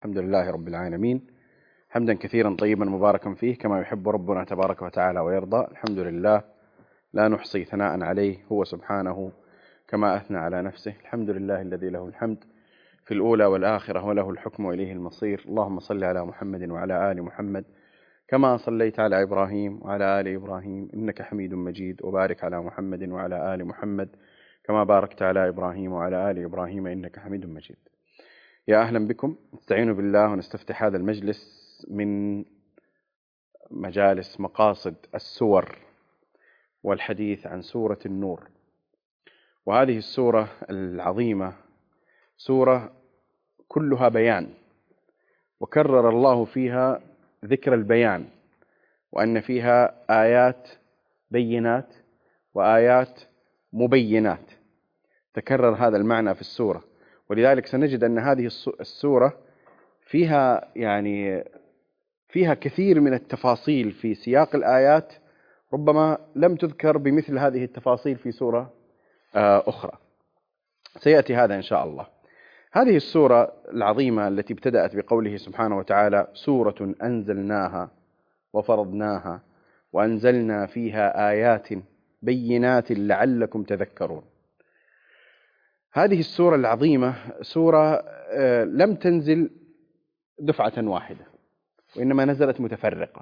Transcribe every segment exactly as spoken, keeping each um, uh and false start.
الحمد لله رب العالمين، حمدا كثيرا طيبا مباركا فيه كما يحب ربنا تبارك وتعالى ويرضى. الحمد لله لا نحصي ثناء عليه، هو سبحانه كما أثنى على نفسه. الحمد لله الذي له الحمد في الأولى والآخرة وله الحكم وإليه المصير. اللهم صل على محمد وعلى آل محمد كما صليت على إبراهيم وعلى آل إبراهيم إنك حميد مجيد، وبارك على محمد وعلى آل محمد كما باركت على إبراهيم وعلى آل إبراهيم إنك حميد مجيد. يا أهلا بكم، نستعين بالله ونستفتح هذا المجلس من مجالس مقاصد السور والحديث عن سورة النور. وهذه السورة العظيمة سورة كلها بيان، وكرر الله فيها ذكر البيان، وأن فيها آيات بينات وآيات مبينات. تكرر هذا المعنى في السورة، ولذلك سنجد أن هذه السورة فيها يعني فيها كثير من التفاصيل في سياق الآيات ربما لم تذكر بمثل هذه التفاصيل في سورة أخرى. سيأتي هذا إن شاء الله. هذه السورة العظيمة التي ابتدأت بقوله سبحانه وتعالى: سورة أنزلناها وفرضناها وأنزلنا فيها آيات بينات لعلكم تذكرون. هذه السورة العظيمة سورة لم تنزل دفعة واحدة، وإنما نزلت متفرقة،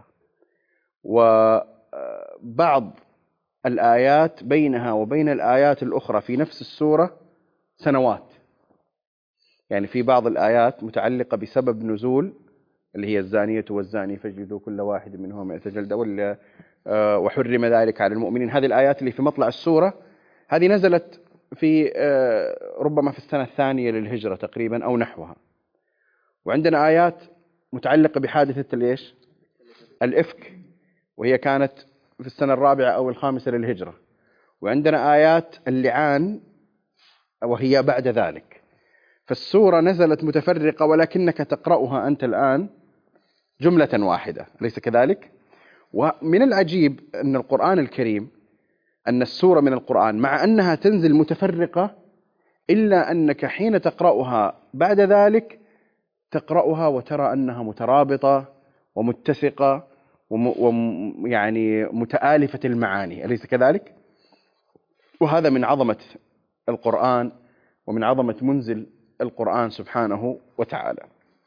وبعض الآيات بينها وبين الآيات الأخرى في نفس السورة سنوات. يعني في بعض الآيات متعلقة بسبب نزول، اللي هي الزانية والزاني فاجلدوا كل واحد منهما مئة جلدة وحرم ذلك على المؤمنين. هذه الآيات اللي في مطلع السورة هذه نزلت في ربما في السنة الثانية للهجرة تقريبا أو نحوها. وعندنا آيات متعلقة بحادثة ليش الإفك، وهي كانت في السنة الرابعة أو الخامسة للهجرة. وعندنا آيات اللعان وهي بعد ذلك. فالسورة نزلت متفرقة، ولكنك تقرأها أنت الآن جملة واحدة، أليس كذلك؟ ومن العجيب أن القرآن الكريم، أن السورة من القرآن مع أنها تنزل متفرقة، إلا أنك حين تقرأها بعد ذلك تقرأها وترى أنها مترابطة ومتسقة ويعني متآلفة المعاني، أليس كذلك؟ وهذا من عظمة القرآن ومن عظمة منزل القرآن سبحانه وتعالى.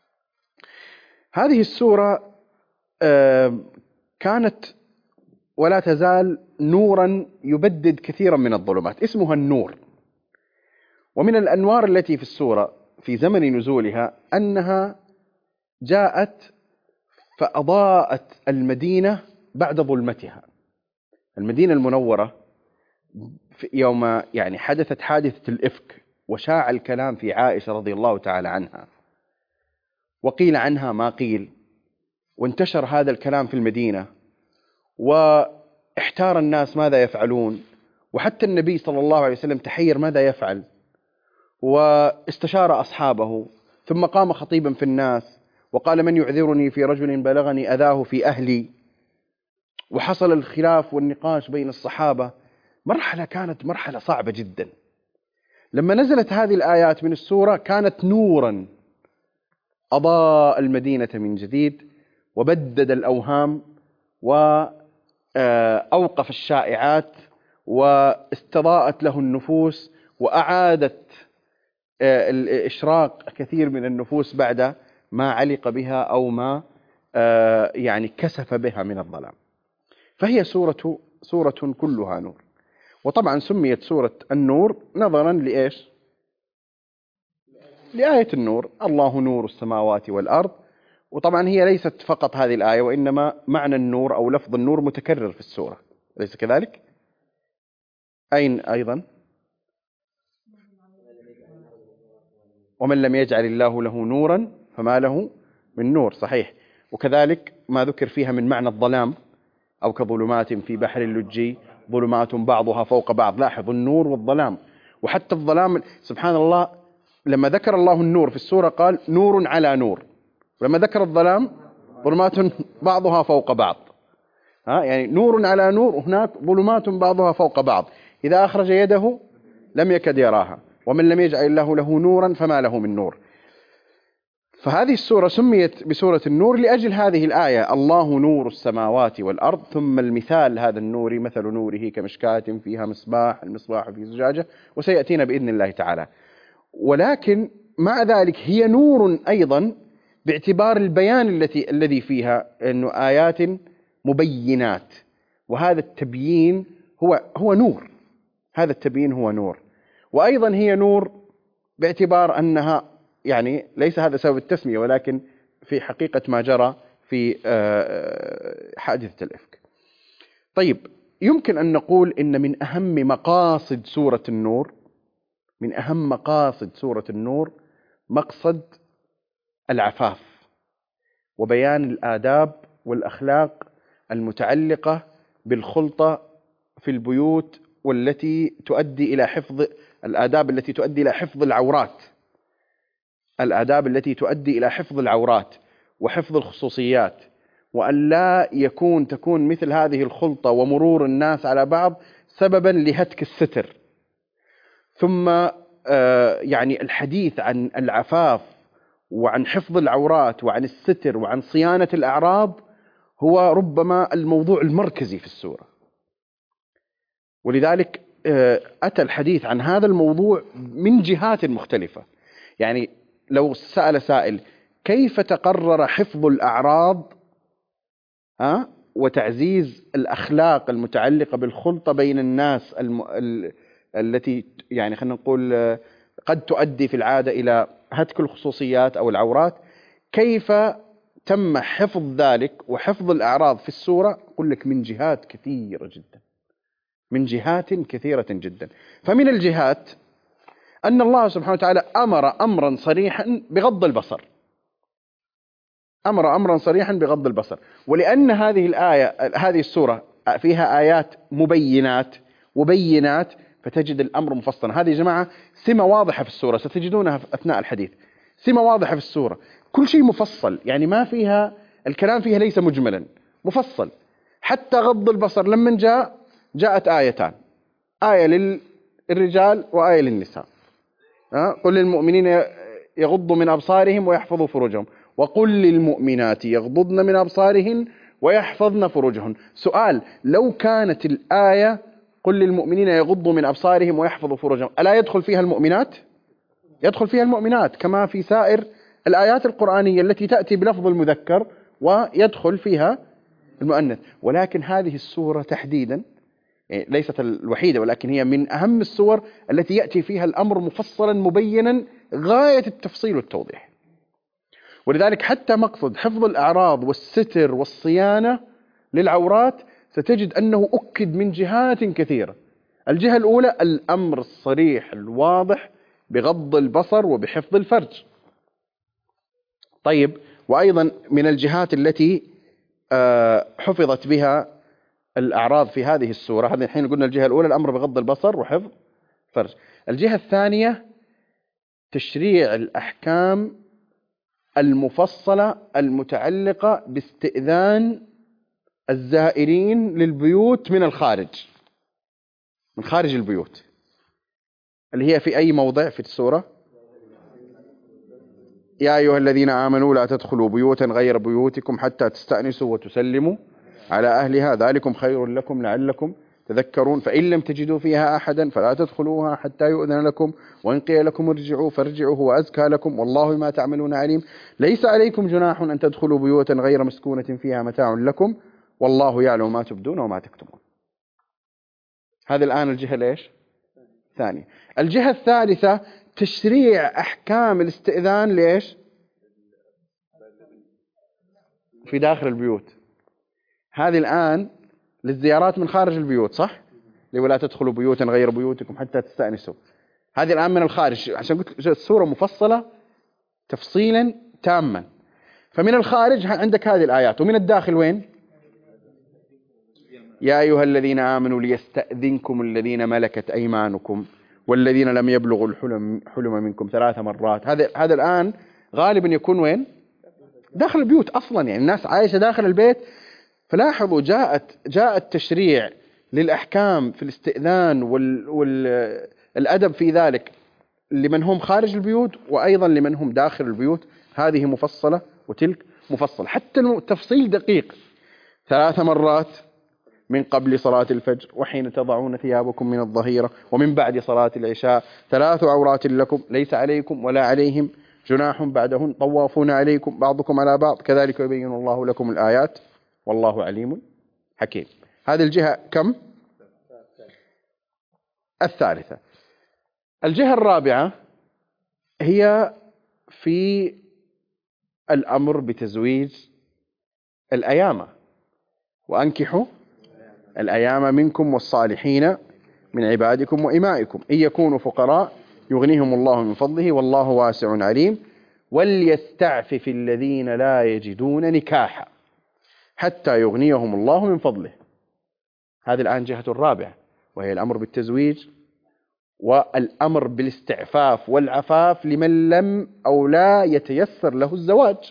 هذه السورة كانت ولا تزال نورا يبدد كثيرا من الظلمات، اسمها النور. ومن الأنوار التي في السورة في زمن نزولها أنها جاءت فأضاءت المدينة بعد ظلمتها. المدينة المنورة يوم يعني حدثت حادثة الإفك وشاع الكلام في عائشة رضي الله تعالى عنها، وقيل عنها ما قيل، وانتشر هذا الكلام في المدينة، واحتار الناس ماذا يفعلون، وحتى النبي صلى الله عليه وسلم تحير ماذا يفعل، واستشار أصحابه، ثم قام خطيبا في الناس وقال: من يعذرني في رجل بلغني أذاه في أهلي. وحصل الخلاف والنقاش بين الصحابة. مرحلة كانت مرحلة صعبة جدا. لما نزلت هذه الآيات من السورة كانت نورا أضاء المدينة من جديد، وبدد الأوهام، وأوقف الشائعات، واستضاءت له النفوس، وأعادت الإشراق كثير من النفوس بعد ما علق بها أو ما يعني كسف بها من الظلام. فهي سورة سورة كلها نور. وطبعا سميت سورة النور نظرا لإيش؟ لآية النور: الله نور السماوات والأرض. وطبعا هي ليست فقط هذه الآية، وإنما معنى النور أو لفظ النور متكرر في السورة، أليس كذلك؟ أين أيضا؟ ومن لم يجعل الله له نورا فما له من نور، صحيح. وكذلك ما ذكر فيها من معنى الظلام: أو كظلمات في بحر اللجي ظلمات بعضها فوق بعض. لاحظ النور والظلام. وحتى الظلام سبحان الله لما ذكر الله النور في السورة قال: نور على نور. ولما ذكر الظلام ظلمات بعضها فوق بعض. ها يعني نور على نور، وهناك ظلمات بعضها فوق بعض، إذا أخرج يده لم يكد يراها. ومن لم يجعل الله له نورا فما له من نور. فهذه السورة سميت بسورة النور لأجل هذه الآية: الله نور السماوات والأرض. ثم المثال هذا النور مثل نوره كمشكاة فيها مصباح، المصباح في زجاجة، وسيأتينا بإذن الله تعالى. ولكن مع ذلك هي نور أيضا باعتبار البيان التي الذي فيها، أنه آيات مبينات، وهذا التبيين هو هو نور، هذا التبيين هو نور. وأيضا هي نور باعتبار أنها يعني ليس هذا سبب التسمية، ولكن في حقيقة ما جرى في حادثة الإفك. طيب، يمكن أن نقول إن من أهم مقاصد سورة النور، من أهم مقاصد سورة النور مقصد العفاف وبيان الآداب والأخلاق المتعلقة بالخلطة في البيوت، والتي تؤدي إلى حفظ الآداب التي تؤدي إلى حفظ العورات، الآداب التي تؤدي إلى حفظ العورات وحفظ الخصوصيات، وأن لا يكون تكون مثل هذه الخلطة ومرور الناس على بعض سببا لهتك الستر. ثم يعني الحديث عن العفاف وعن حفظ العورات وعن الستر وعن صيانة الأعراض هو ربما الموضوع المركزي في السورة، ولذلك أتى الحديث عن هذا الموضوع من جهات مختلفة. يعني لو سأل سائل: كيف تقرر حفظ الأعراض ها وتعزيز الأخلاق المتعلقة بالخلطة بين الناس الم... ال... التي يعني خلينا نقول قد تؤدي في العادة إلى هتك الخصوصيات أو العورات، كيف تم حفظ ذلك وحفظ الأعراض في السورة؟ أقول لك من جهات كثيرة جدا، من جهات كثيرة جدا. فمن الجهات أن الله سبحانه وتعالى أمر أمرا صريحا بغض البصر، أمر أمرا صريحا بغض البصر. ولأن هذه الآية هذه السورة فيها آيات مبينات وبينات، فتجد الأمر مفصلا. هذه يا جماعة سمة واضحة في السورة، ستجدونها أثناء الحديث، سمة واضحة في السورة، كل شيء مفصل، يعني ما فيها الكلام فيها ليس مجملا، مفصل. حتى غض البصر لما جاء جاءت آيتان، آية للرجال وآية للنساء. قل للمؤمنين يغضوا من أبصارهم ويحفظوا فروجهم، وقل للمؤمنات يغضضن من أبصارهن ويحفظن فروجهن. سؤال: لو كانت الآية قل للمؤمنين يغضوا من أبصارهم ويحفظوا فروجهم، ألا يدخل فيها المؤمنات؟ يدخل فيها المؤمنات كما في سائر الآيات القرآنية التي تأتي بلفظ المذكر ويدخل فيها المؤنث. ولكن هذه السورة تحديدا ليست الوحيدة، ولكن هي من أهم السور التي يأتي فيها الأمر مفصلا مبينا غاية التفصيل والتوضيح. ولذلك حتى مقصد حفظ الأعراض والستر والصيانة للعورات ستجد أنه أكد من جهات كثيرة. الجهة الأولى الأمر الصريح الواضح بغض البصر وبحفظ الفرج. طيب، وأيضا من الجهات التي حفظت بها الأعراض في هذه السورة، هذه الحين قلنا الجهة الأولى الأمر بغض البصر وحفظ فرج. الجهة الثانية تشريع الأحكام المفصلة المتعلقة باستئذان الزائرين للبيوت من الخارج، من خارج البيوت، اللي هي في أي موضع في السورة؟ يا أيها الذين آمنوا لا تدخلوا بيوتا غير بيوتكم حتى تستأنسوا وتسلموا على أهلها ذلكم خير لكم لعلكم تذكرون. فإن لم تجدوا فيها أحدا فلا تدخلوها حتى يؤذن لكم، وإن قيل لكم ارجعوا فارجعوا هو أزكى لكم والله ما تعملون عليم. ليس عليكم جناح أن تدخلوا بيوتا غير مسكونة فيها متاع لكم والله يعلم ما تبدون وما تكتمون. هذه الآن الجهة ليش؟ ثانية. الجهة الثالثة تشريع أحكام الاستئذان ليش؟ في داخل البيوت. هذه الآن للزيارات من خارج البيوت، صح؟ ولا تدخلوا بيوتا غير بيوتكم حتى تستأنسوا. هذه الآن من الخارج، عشان قلت السورة مفصلة تفصيلا تاما. فمن الخارج عندك هذه الآيات، ومن الداخل وين؟ يا أيها الذين آمنوا ليستأذنكم الذين ملكت أيمانكم والذين لم يبلغوا الحلم حلم منكم ثلاث مرات. هذا هذا الآن غالبا يكون وين؟ داخل البيوت أصلا، يعني الناس عايشة داخل البيت. فلاحظوا جاءت جاء التشريع للأحكام في الاستئذان والأدب في ذلك لمن هم خارج البيوت وأيضا لمن هم داخل البيوت. هذه مفصلة وتلك مفصلة، حتى التفصيل دقيق. ثلاث مرات من قبل صلاة الفجر، وحين تضعون ثيابكم من الظهيرة، ومن بعد صلاة العشاء، ثلاث عورات لكم ليس عليكم ولا عليهم جناح بعدهن، طوافون عليكم بعضكم على بعض، كذلك يبين الله لكم الآيات والله عليم حكيم. هذه الجهة كم؟ الثالثة. الجهة الرابعة هي في الأمر بتزويج الأيام، وأنكحوا الأيام منكم والصالحين من عبادكم وإمائكم إن يكونوا فقراء يغنيهم الله من فضله والله واسع عليم، وليستعفف الذين لا يجدون نكاحا حتى يغنيهم الله من فضله. هذه الآن جهة الرابعة، وهي الأمر بالتزويج والأمر بالاستعفاف والعفاف لمن لم أو لا يتيسر له الزواج.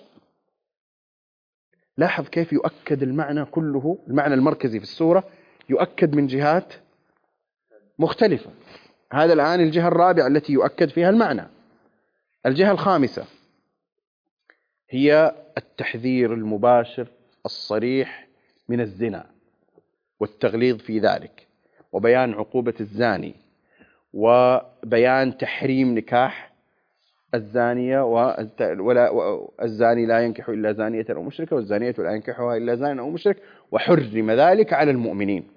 لاحظ كيف يؤكد المعنى كله، المعنى المركزي في السورة يؤكد من جهات مختلفة. هذا الآن الجهة الرابعة التي يؤكد فيها المعنى. الجهة الخامسة هي التحذير المباشر الصريح من الزنا والتغليظ في ذلك، وبيان عقوبة الزاني، وبيان تحريم نكاح الزانية، والزاني لا ينكح إلا زانية أو مشركة، والزانية لا ينكحها إلا زان أو مشرك، وحرم ذلك على المؤمنين.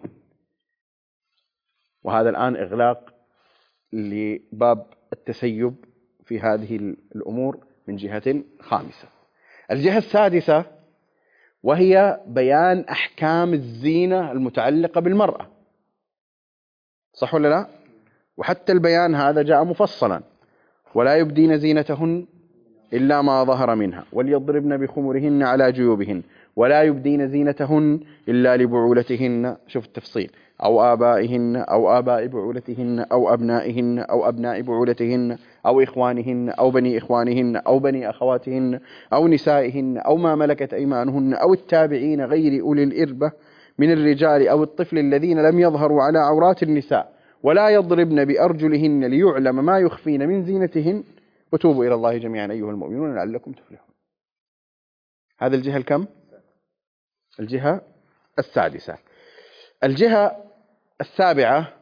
وهذا الآن إغلاق لباب التسيب في هذه الأمور من جهة خامسة. الجهة السادسة وهي بيان أحكام الزينة المتعلقة بالمرأة، صح ولا لا؟ وحتى البيان هذا جاء مفصلا: ولا يبدين زينتهن إلا ما ظهر منها وليضربن بخمرهن على جيوبهن ولا يبدين زينتهن إلا لبعولتهن، شوف التفصيل، أو آبائهن أو آباء بعولتهن أو أبنائهن أو أبناء بعولتهن أو إخوانهن أو بني إخوانهن أو بني أخواتهن أو نسائهن أو ما ملكت أيمانهن أو التابعين غير أولي الإربة من الرجال أو الطفل الذين لم يظهروا على عورات النساء ولا يضربن بأرجلهن ليعلم ما يخفين من زينتهن وتوبوا إلى الله جميعا أيها المؤمنون لعلكم تفلحون. هذا الجهة الكم؟ الجهة السادسة. الجهة السابعة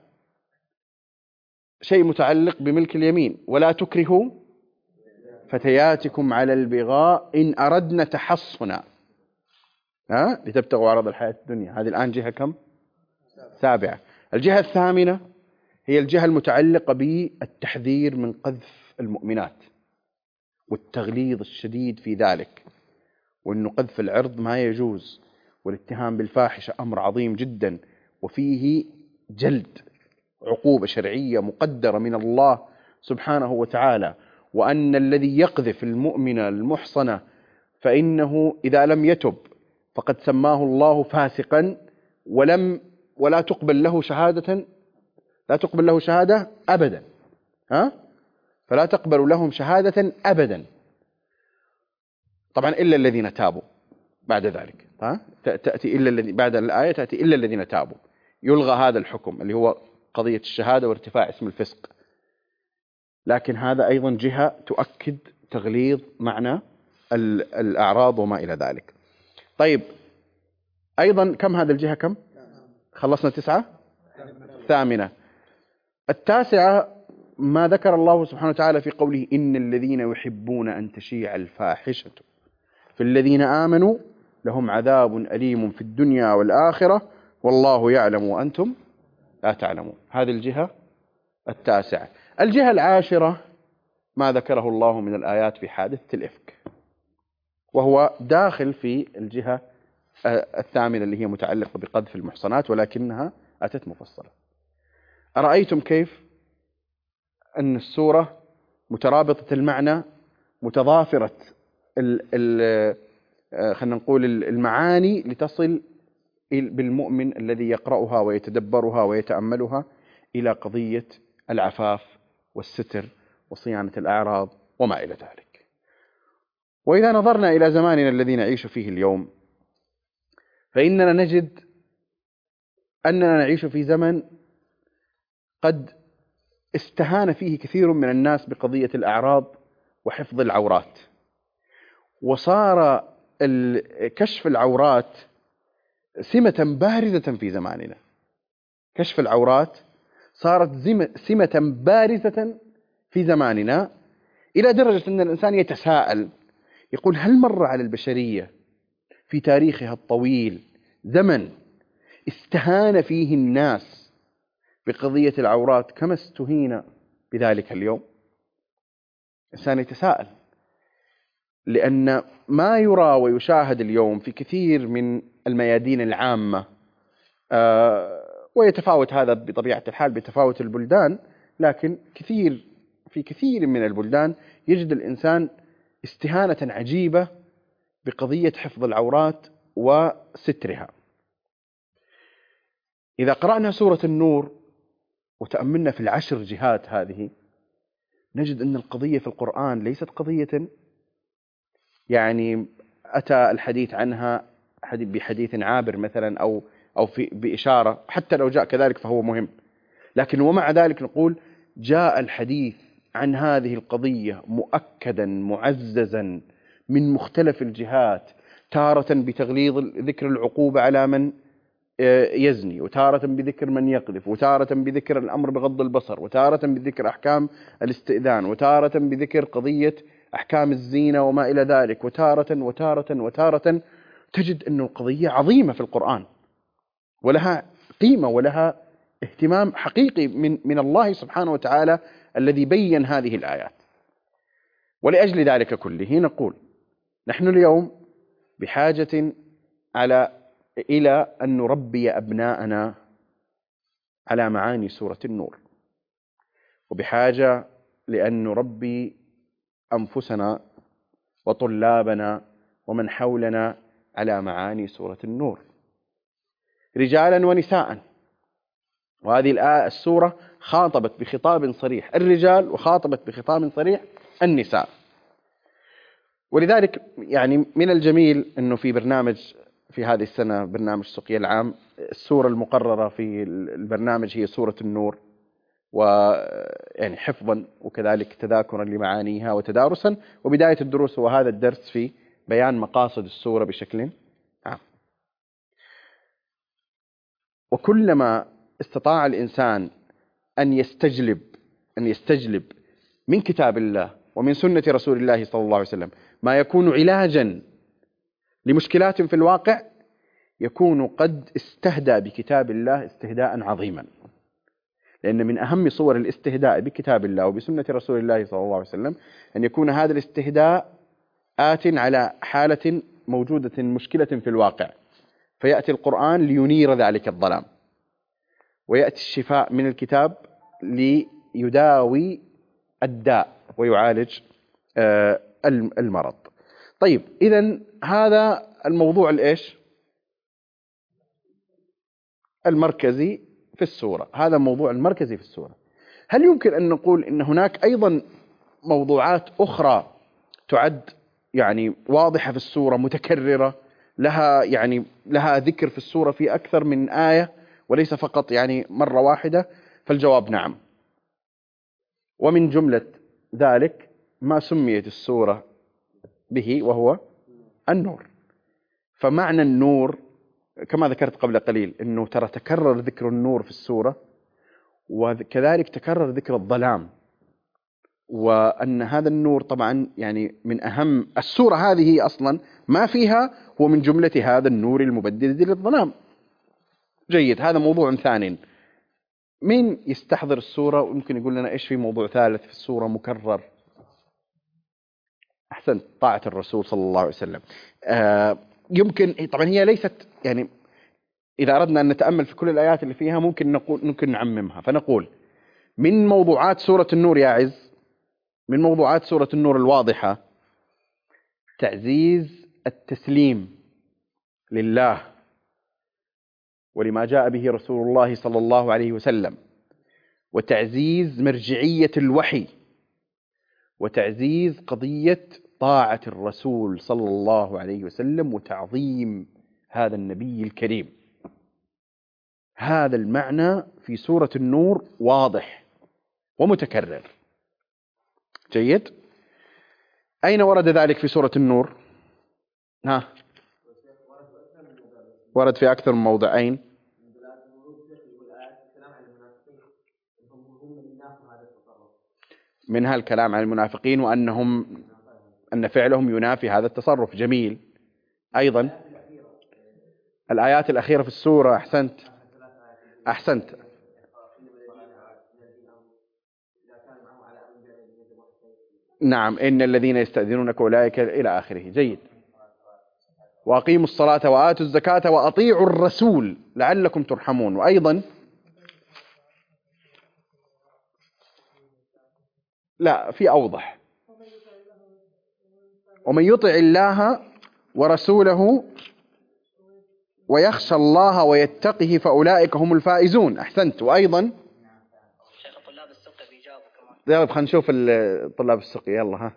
شيء متعلق بملك اليمين: ولا تكرهوا فتياتكم على البغاء إن أردنا تحصنا ها لتبتغوا عرض الحياة الدنيا. هذه الآن جهة كم؟ سابعة. الجهة الثامنة هي الجهة المتعلقة بالتحذير من قذف المؤمنات والتغليظ الشديد في ذلك، وأنه قذف العرض ما يجوز، والاتهام بالفاحشة أمر عظيم جدا وفيه جلد، عقوبة شرعية مقدرة من الله سبحانه وتعالى، وأن الذي يقذف المؤمنة المحصنة فإنه إذا لم يتب فقد سماه الله فاسقا، ولم ولا تقبل له شهادة لا تقبل له شهادة أبدا، ها فلا تقبل لهم شهادة أبدا، طبعا إلا الذين تابوا بعد ذلك، ها تأتي إلا الذي بعد الآية تأتي إلا الذين تابوا، يلغى هذا الحكم اللي هو قضية الشهادة وارتفاع اسم الفسق. لكن هذا أيضا جهة تؤكد تغليظ معنى الأعراض وما إلى ذلك. طيب أيضا كم هذا الجهة كم؟ خلصنا تسعة. ثامنة. التاسعة ما ذكر الله سبحانه وتعالى في قوله: إن الذين يحبون أن تشيع الفاحشة في الذين آمنوا لهم عذاب أليم في الدنيا والآخرة والله يعلم وأنتم لا تعلمون. هذه الجهة التاسعة. الجهة العاشرة ما ذكره الله من الآيات في حادثة الإفك، وهو داخل في الجهة الثامنة اللي هي متعلقة بقذف المحصنات، ولكنها أتت مفصلة. أرأيتم كيف أن السورة مترابطة المعنى، متضافرة ال ال خلينا نقول المعاني لتصل بالمؤمن الذي يقرأها ويتدبرها ويتأملها إلى قضية العفاف والستر وصيانة الأعراض وما إلى ذلك. وإذا نظرنا إلى زماننا الذي نعيش فيه اليوم، فإننا نجد أننا نعيش في زمن قد استهان فيه كثير من الناس بقضية الأعراض وحفظ العورات، وصار كشف العورات سمة بارزة في زماننا. كشف العورات صارت سمة بارزة في زماننا، إلى درجة أن الإنسان يتساءل يقول: هل مر على البشرية في تاريخها الطويل زمن استهان فيه الناس بقضية العورات كما استهين بذلك اليوم؟ الإنسان يتساءل، لأن ما يرى ويشاهد اليوم في كثير من الميادين العامة، آه ويتفاوت هذا بطبيعة الحال بتفاوت البلدان، لكن كثير في كثير من البلدان يجد الإنسان استهانة عجيبة بقضية حفظ العورات وسترها. إذا قرأنا سورة النور وتأملنا في العشر جهات هذه، نجد أن القضية في القرآن ليست قضية يعني أتى الحديث عنها بحديث عابر مثلا أو أو في بإشارة، حتى لو جاء كذلك فهو مهم، لكن ومع ذلك نقول جاء الحديث عن هذه القضية مؤكدا معززا من مختلف الجهات، تارة بتغليظ ذكر العقوبة على من يزني، وتارة بذكر من يقذف، وتارة بذكر الأمر بغض البصر، وتارة بذكر أحكام الاستئذان، وتارة بذكر قضية أحكام الزينة وما إلى ذلك، وتارة وتارة وتارة. تجد أن القضية عظيمة في القرآن ولها قيمة ولها اهتمام حقيقي من من الله سبحانه وتعالى الذي بين هذه الآيات. ولأجل ذلك كله نقول نحن اليوم بحاجة على إلى أن نربي أبناءنا على معاني سورة النور، وبحاجة لأن نربي أنفسنا وطلابنا ومن حولنا على معاني سورة النور، رجالا ونساء. وهذه الآية السورة خاطبت بخطاب صريح الرجال وخاطبت بخطاب صريح النساء. ولذلك يعني من الجميل أنه في برنامج في هذه السنة، برنامج سقيا العام، السورة المقررة في البرنامج هي سورة النور، ويعني حفظا وكذلك تذاكرا لمعانيها وتدارسا، وبداية الدروس هو هذا الدرس في بيان مقاصد السورة بشكل عام. وكلما استطاع الإنسان أن يستجلب أن يستجلب من كتاب الله ومن سنة رسول الله صلى الله عليه وسلم ما يكون علاجا لمشكلات في الواقع، يكون قد استهدى بكتاب الله استهداء عظيما. لأن من أهم صور الاستهداء بكتاب الله وبسنة رسول الله صلى الله عليه وسلم أن يكون هذا الاستهداء آت على حالة موجودة مشكلة في الواقع، فيأتي القرآن لينير ذلك الظلام، ويأتي الشفاء من الكتاب ليداوي الداء ويعالج المرض. طيب، إذن هذا الموضوع الإيش المركزي في السورة، هذا الموضوع المركزي في السورة. هل يمكن أن نقول إن هناك أيضا موضوعات أخرى تعد يعني واضحة في السورة متكررة، لها يعني لها ذكر في السورة في أكثر من آية وليس فقط يعني مرة واحدة؟ فالجواب نعم. ومن جملة ذلك ما سميت السورة به وهو النور. فمعنى النور كما ذكرت قبل قليل أنه ترى تكرر ذكر النور في السورة، وكذلك تكرر ذكر الظلام، وأن هذا النور طبعا يعني من أهم السورة هذه أصلا ما فيها هو من جملة هذا النور المبدد للظلام. جيد، هذا موضوع ثاني. مين يستحضر السورة ويمكن يقول لنا إيش في موضوع ثالث في السورة مكرر؟ أحسن، طاعة الرسول صلى الله عليه وسلم. آه يمكن طبعا هي ليست يعني إذا أردنا أن نتأمل في كل الآيات اللي فيها ممكن نقول ممكن نعممها، فنقول من موضوعات سورة النور يا عز، من موضوعات سورة النور الواضحة تعزيز التسليم لله ولما جاء به رسول الله صلى الله عليه وسلم، وتعزيز مرجعية الوحي، وتعزيز قضية طاعة الرسول صلى الله عليه وسلم، وتعظيم هذا النبي الكريم. هذا المعنى في سورة النور واضح ومتكرر. جيد. أين ورد ذلك في سورة النور؟ ها ورد في أكثر من موضعين. منها الكلام عن المنافقين وأنهم أن فعلهم ينافي هذا التصرف. جميل. أيضا الآيات الأخيرة في السورة. أحسنت أحسنت نعم، إن الذين يستأذنونك أولئك إلى آخره. جيد. وأقيموا الصلاة وآتوا الزكاة وأطيعوا الرسول لعلكم ترحمون. وأيضا لا، في أوضح: ومن يطع الله ورسوله ويخشى الله ويتقه فأولئك هم الفائزون. أحسنت. وأيضا يلا خلينا نشوف طلاب السقي. يلا ها.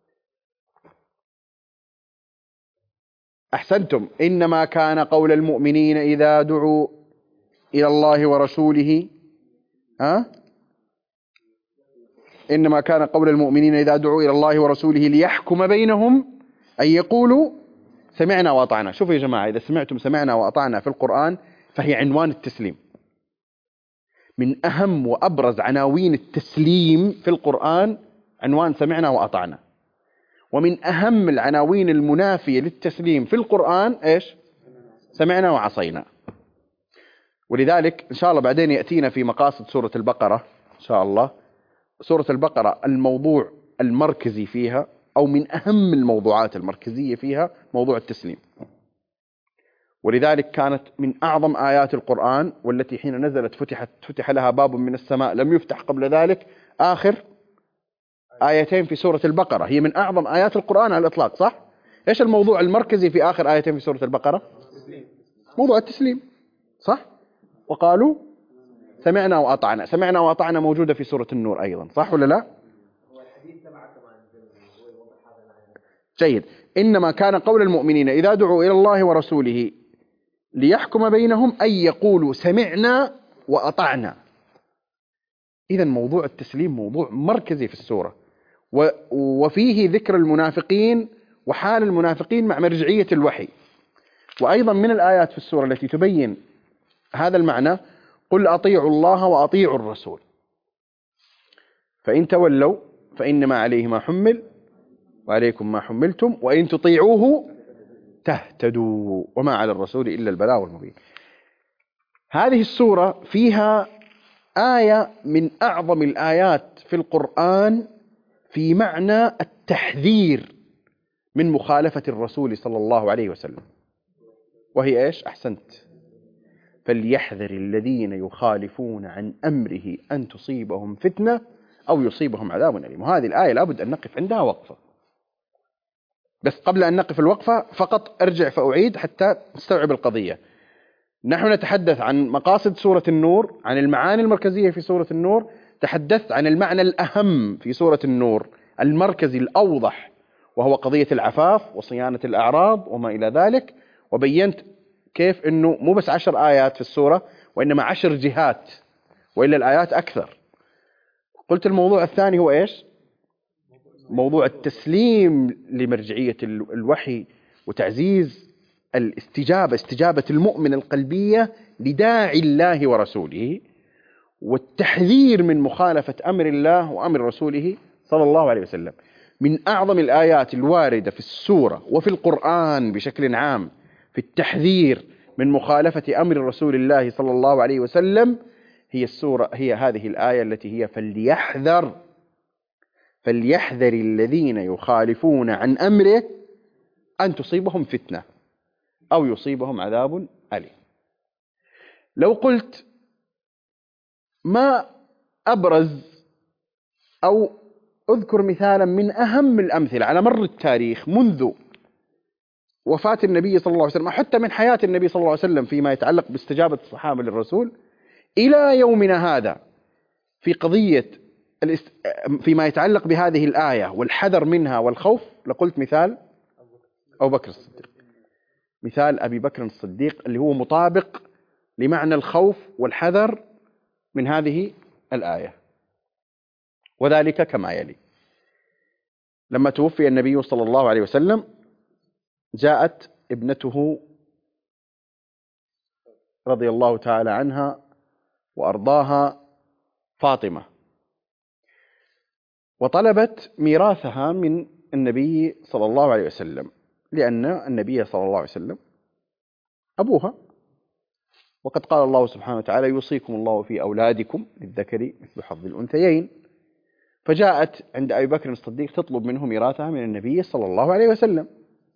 أحسنتم. إنما كان قول المؤمنين إذا دعوا إلى الله ورسوله ها إنما كان قول المؤمنين إذا دعوا إلى الله ورسوله ليحكم بينهم أن يقولوا سمعنا وأطعنا. شوفوا يا جماعة، إذا سمعتم سمعنا وأطعنا في القرآن فهي عنوان التسليم. من أهم وأبرز عناوين التسليم في القرآن عنوان سمعنا وأطعنا. ومن أهم العناوين المنافية للتسليم في القرآن إيش؟ سمعنا وعصينا. ولذلك إن شاء الله بعدين يأتينا في مقاصد سورة البقرة إن شاء الله. سورة البقرة الموضوع المركزي فيها أو من أهم الموضوعات المركزية فيها موضوع التسليم. ولذلك كانت من أعظم آيات القرآن، والتي حين نزلت فتحت فتح لها باب من السماء لم يفتح قبل ذلك، آخر آيتين في سورة البقرة. هي من أعظم آيات القرآن على الإطلاق. صح؟ إيش الموضوع المركزي في آخر آيتين في سورة البقرة؟ موضوع التسليم. صح؟ وقالوا سمعنا وأطعنا. سمعنا وأطعنا موجودة في سورة النور أيضا. صح ولا لا؟ جيد. إنما كان قول المؤمنين إذا دعوا إلى الله ورسوله ليحكم بينهم أن يقولوا سمعنا وأطعنا. إذا موضوع التسليم موضوع مركزي في السورة، وفيه ذكر المنافقين وحال المنافقين مع مرجعية الوحي. وأيضا من الآيات في السورة التي تبين هذا المعنى: قل أطيعوا الله وأطيعوا الرسول فإن تولوا فإنما عليه ما حمل وعليكم ما حملتم وإن تطيعوه تهتدوا وما على الرسول إلا البلاغ المبين. هذه السورة فيها آية من أعظم الآيات في القرآن في معنى التحذير من مخالفة الرسول صلى الله عليه وسلم، وهي إيش؟ أحسنت: فليحذر الذين يخالفون عن أمره أن تصيبهم فتنة أو يصيبهم عذاب أليم. وهذه الآية لابد أن نقف عندها وقفة. بس قبل أن نقف الوقفة فقط أرجع فأعيد حتى نستوعب القضية. نحن نتحدث عن مقاصد سورة النور، عن المعاني المركزية في سورة النور. تحدثت عن المعنى الأهم في سورة النور المركزي الأوضح، وهو قضية العفاف وصيانة الأعراض وما إلى ذلك. وبينت كيف أنه مو بس عشر آيات في السورة وإنما عشر جهات، وإلا الآيات أكثر. قلت الموضوع الثاني هو إيش؟ موضوع التسليم لمرجعية الوحي وتعزيز الاستجابة، استجابة المؤمن القلبية لداعي الله ورسوله، والتحذير من مخالفة أمر الله وأمر رسوله صلى الله عليه وسلم. من أعظم الآيات الواردة في السورة وفي القرآن بشكل عام في التحذير من مخالفة أمر رسول الله صلى الله عليه وسلم هي السورة هي هذه الآية التي هي فليحذر فليحذر الذين يخالفون عن أمره أن تصيبهم فتنة أو يصيبهم عذاب أليم. لو قلت ما أبرز أو أذكر مثالا من أهم الأمثلة على مر التاريخ منذ وفاة النبي صلى الله عليه وسلم، حتى من حياة النبي صلى الله عليه وسلم فيما يتعلق باستجابة الصحابة للرسول إلى يومنا هذا في قضية فيما يتعلق بهذه الآية والحذر منها والخوف، لقلت مثال أبو بكر الصديق. مثال أبي بكر الصديق اللي هو مطابق لمعنى الخوف والحذر من هذه الآية، وذلك كما يلي: لما توفي النبي صلى الله عليه وسلم جاءت ابنته رضي الله تعالى عنها وأرضاها فاطمة وطلبت ميراثها من النبي صلى الله عليه وسلم، لأن النبي صلى الله عليه وسلم أبوها، وقد قال الله سبحانه وتعالى: يوصيكم الله في أولادكم للذكر مثل حظ الأنثيين. فجاءت عند أبي بكر الصديق تطلب منه ميراثها من النبي صلى الله عليه وسلم.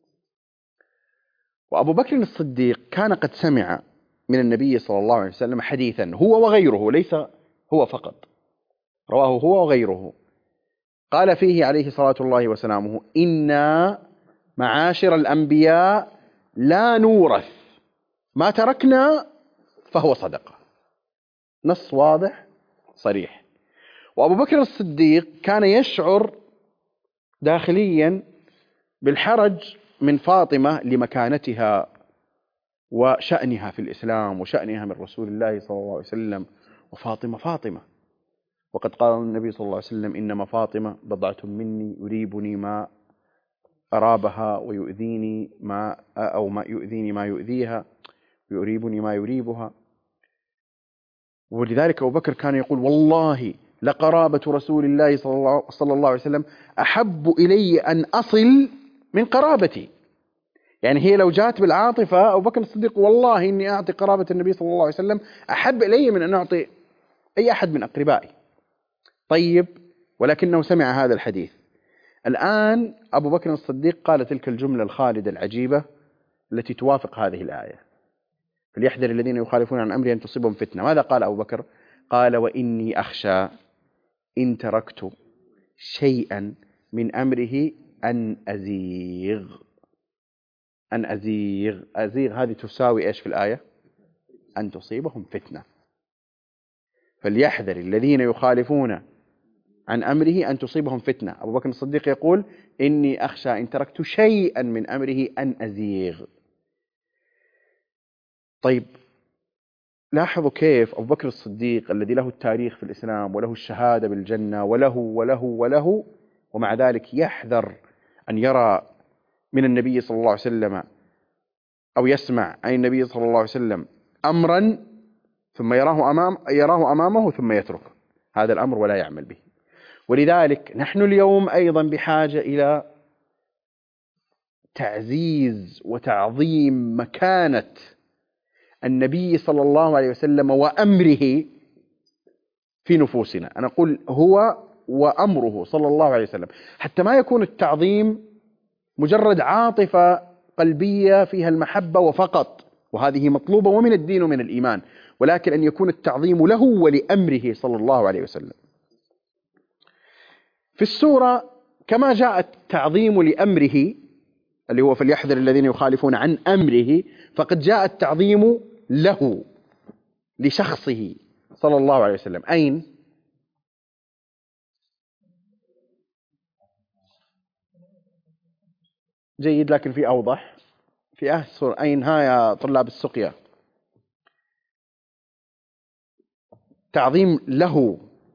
وأبو بكر الصديق كان قد سمع من النبي صلى الله عليه وسلم حديثا، هو وغيره، ليس هو فقط، رواه هو وغيره، قال فيه عليه صلاة الله وسلامه: إنا معاشر الأنبياء لا نورث ما تركنا فهو صدقة. نص واضح صريح. وأبو بكر الصديق كان يشعر داخليا بالحرج من فاطمة لمكانتها وشأنها في الإسلام وشأنها من رسول الله صلى الله عليه وسلم، وفاطمة فاطمة، وقد قال النبي صلى الله عليه وسلم: إنما فاطمة بضعة مني يريبني ما أرابها ويؤذيني ما أو ما يؤذيني ما يؤذيها ويريبني ما يريبها. ولذلك أبو بكر كان يقول: والله لقرابة رسول الله صلى الله عليه وسلم أحب إلي أن أصل من قرابتي. يعني هي لو جاءت بالعاطفة، أبو بكر الصديق: والله إني أعطي قرابة النبي صلى الله عليه وسلم أحب إلي من أن أعطي أي أحد من أقربائي. طيب، ولكنه سمع هذا الحديث. الآن أبو بكر الصديق قال تلك الجملة الخالدة العجيبة التي توافق هذه الآية: فليحذر الذين يخالفون عن أمري أن تصيبهم فتنة. ماذا قال أبو بكر؟ قال: وإني أخشى إن تركت شيئا من أمره أن أزيغ. أن أزيغ أزيغ هذه تساوي إيش في الآية؟ أن تصيبهم فتنة. فليحذر الذين يخالفون عن أمره أن تصيبهم فتنة. أبو بكر الصديق يقول: إني أخشى إن تركت شيئا من أمره أن أزيغ. طيب، لاحظوا كيف أبو بكر الصديق الذي له التاريخ في الإسلام وله الشهادة بالجنة وله وله وله ومع ذلك يحذر أن يرى من النبي صلى الله عليه وسلم أو يسمع عن النبي صلى الله عليه وسلم أمرا ثم يراه أمام يراه أمامه ثم يترك هذا الأمر ولا يعمل به. ولذلك نحن اليوم أيضا بحاجة إلى تعزيز وتعظيم مكانة النبي صلى الله عليه وسلم وأمره في نفوسنا. أنا أقول هو وأمره صلى الله عليه وسلم، حتى ما يكون التعظيم مجرد عاطفة قلبية فيها المحبة وفقط، وهذه مطلوبة ومن الدين ومن الإيمان، ولكن أن يكون التعظيم له ولأمره صلى الله عليه وسلم. في السورة كما جاء التعظيم لأمره اللي هو فليحذر الذين يخالفون عن أمره، فقد جاء التعظيم له لشخصه صلى الله عليه وسلم. أين؟ جيد، لكن في أوضح في آخر السورة. أين ها يا طلاب السقيا؟ تعظيم له.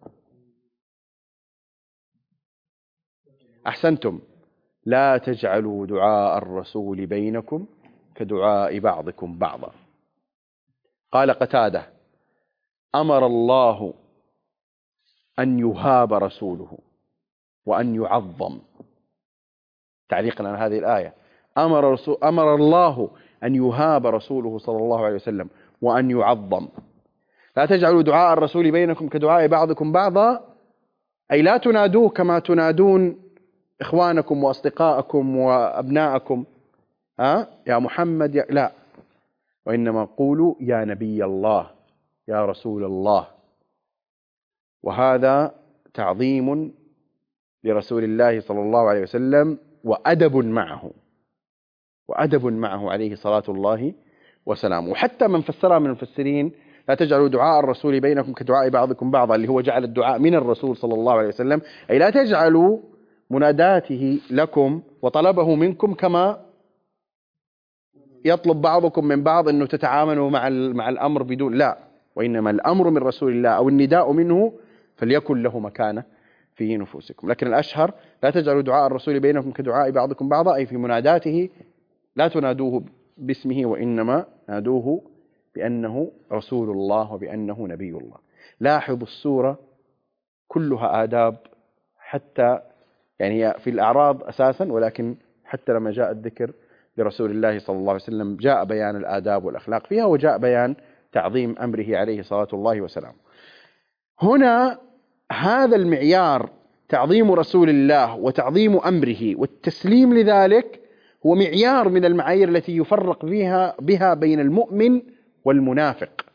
أحسنتم. لا تجعلوا دعاء الرسول بينكم كدعاء بعضكم بعضا. قال قتادة: أمر الله أن يهاب رسوله وأن يعظم. تعليقا على هذه الآية: أمر, رسول أمر الله أن يهاب رسوله صلى الله عليه وسلم وأن يعظم. لا تجعلوا دعاء الرسول بينكم كدعاء بعضكم بعضا، أي لا تنادوه كما تنادون إخوانكم وأصدقائكم وأبناءكم، ها يا محمد يا لا، وإنما قولوا يا نبي الله يا رسول الله. وهذا تعظيم لرسول الله صلى الله عليه وسلم وأدب معه وأدب معه عليه صلاة الله وسلامه. وحتى من فسرها من المفسرين: لا تجعلوا دعاء الرسول بينكم كدعاء بعضكم بعضا، اللي هو جعل الدعاء من الرسول صلى الله عليه وسلم، أي لا تجعلوا مناداته لكم وطلبه منكم كما يطلب بعضكم من بعض أنه تتعاملوا مع مع الأمر بدون، لا، وإنما الأمر من رسول الله أو النداء منه فليكن له مكانة في نفوسكم. لكن الأشهر: لا تجعلوا دعاء الرسول بينكم كدعاء بعضكم بعضا، أي في مناداته لا تنادوه باسمه وإنما نادوه بأنه رسول الله وبأنه نبي الله. لاحظوا السورة كلها آداب، حتى يعني في الأعراض أساسا، ولكن حتى لما جاء الذكر لرسول الله صلى الله عليه وسلم جاء بيان الآداب والأخلاق فيها، وجاء بيان تعظيم أمره عليه صلاة الله وسلامه. هنا هذا المعيار تعظيم رسول الله وتعظيم أمره والتسليم لذلك هو معيار من المعايير التي يفرق فيها بها بين المؤمن والمنافق،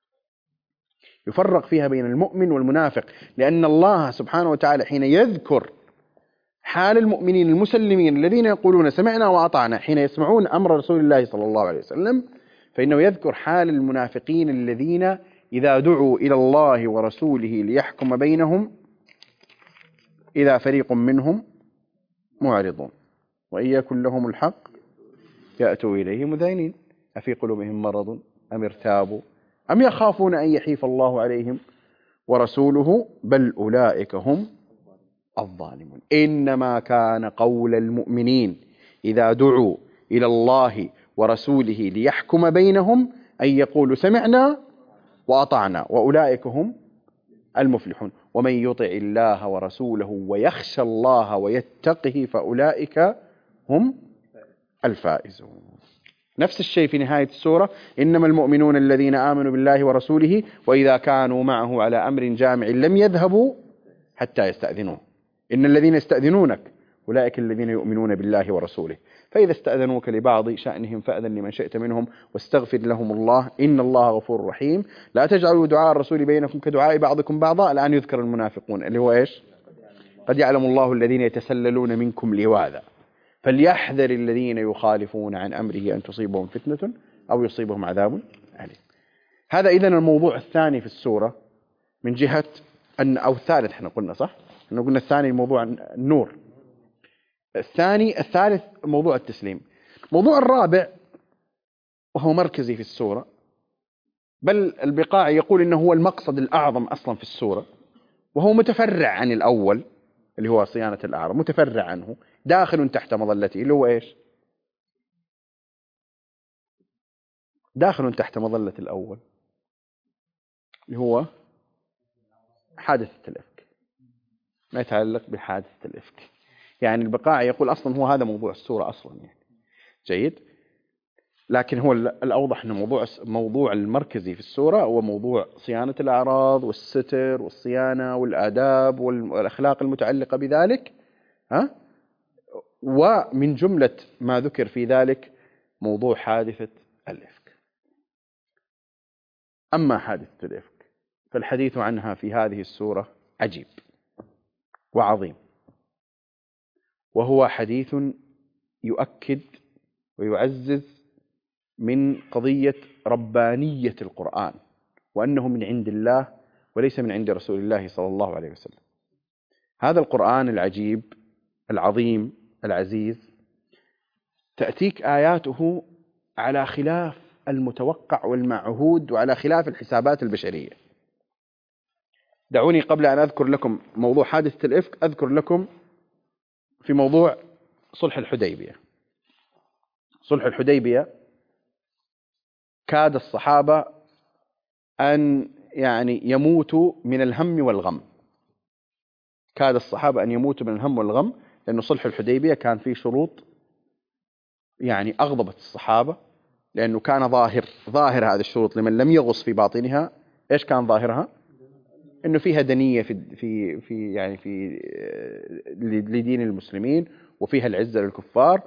يفرق فيها بين المؤمن والمنافق، لأن الله سبحانه وتعالى حين يذكر حال المؤمنين المسلمين الذين يقولون سمعنا وأطعنا حين يسمعون أمر رسول الله صلى الله عليه وسلم، فإنه يذكر حال المنافقين الذين إذا دعوا إلى الله ورسوله ليحكم بينهم إذا فريق منهم معرضون وإن يكن لهم الحق يأتوا إليه مذعنين أفي قلوبهم مرض أم ارتابوا أم يخافون أن يحيف الله عليهم ورسوله بل أولئك هم الظالمون. إنما كان قول المؤمنين إذا دعوا إلى الله ورسوله ليحكم بينهم أن يقولوا سمعنا وأطعنا وأولئك هم المفلحون ومن يطع الله ورسوله ويخشى الله ويتقه فأولئك هم الفائزون. نفس الشيء في نهاية السورة إنما المؤمنون الذين آمنوا بالله ورسوله وإذا كانوا معه على أمر جامع لم يذهبوا حتى يستأذنوه إن الذين يستأذنونك أولئك الذين يؤمنون بالله ورسوله فإذا استأذنوك لبعض شأنهم فأذن لمن شئت منهم واستغفر لهم الله إن الله غفور رحيم. لا تجعلوا دعاء الرسول بينكم كدعاء بعضكم بعضا. الآن يذكر المنافقون اللي هو إيش؟ قد يعلم الله الذين يتسللون منكم لواذا فليحذر الذين يخالفون عن أمره أن تصيبهم فتنة أو يصيبهم عذاب أليم. هذا إذن الموضوع الثاني في السورة من جهة أن أو الثالث احنا قلنا صح؟ احنا قلنا الثاني موضوع النور، الثاني الثالث موضوع التسليم. الموضوع الرابع وهو مركزي في السورة، بل البقاع يقول إنه هو المقصد الأعظم أصلا في السورة، وهو متفرع عن الأول اللي هو صيانة الأعراض، متفرع عنه داخل تحت مظلته اللي هو إيش؟ داخل تحت مظلة الأول اللي هو حادثة الإفك، ما يتعلق بحادثة الإفك. يعني البقاع يقول أصلا هو هذا موضوع السورة أصلا يعني جيد، لكن هو الأوضح أن موضوع موضوع المركزي في السورة هو موضوع صيانة الأعراض والستر والصيانة والآداب والأخلاق المتعلقة بذلك، ها؟ ومن جملة ما ذكر في ذلك موضوع حادثة الإفك. أما حادثة الإفك فالحديث عنها في هذه السورة عجيب وعظيم، وهو حديث يؤكد ويعزز من قضية ربانية القرآن وأنه من عند الله وليس من عند رسول الله صلى الله عليه وسلم. هذا القرآن العجيب العظيم العزيز تأتيك آياته على خلاف المتوقع والمعهود وعلى خلاف الحسابات البشرية. دعوني قبل أن أذكر لكم موضوع حادثة الإفك أذكر لكم في موضوع صلح الحديبية. صلح الحديبية كاد الصحابة أن يعني يموتوا من الهم والغم، كاد الصحابة أن يموتوا من الهم والغم، لأنه صلح الحديبية كان فيه شروط يعني أغضبت الصحابة، لأنه كان ظاهر ظاهر هذه الشروط لمن لم يغص في باطنها. إيش كان ظاهرها؟ إنه فيها دنية في في في يعني في لدين المسلمين، وفيها العزة للكفار،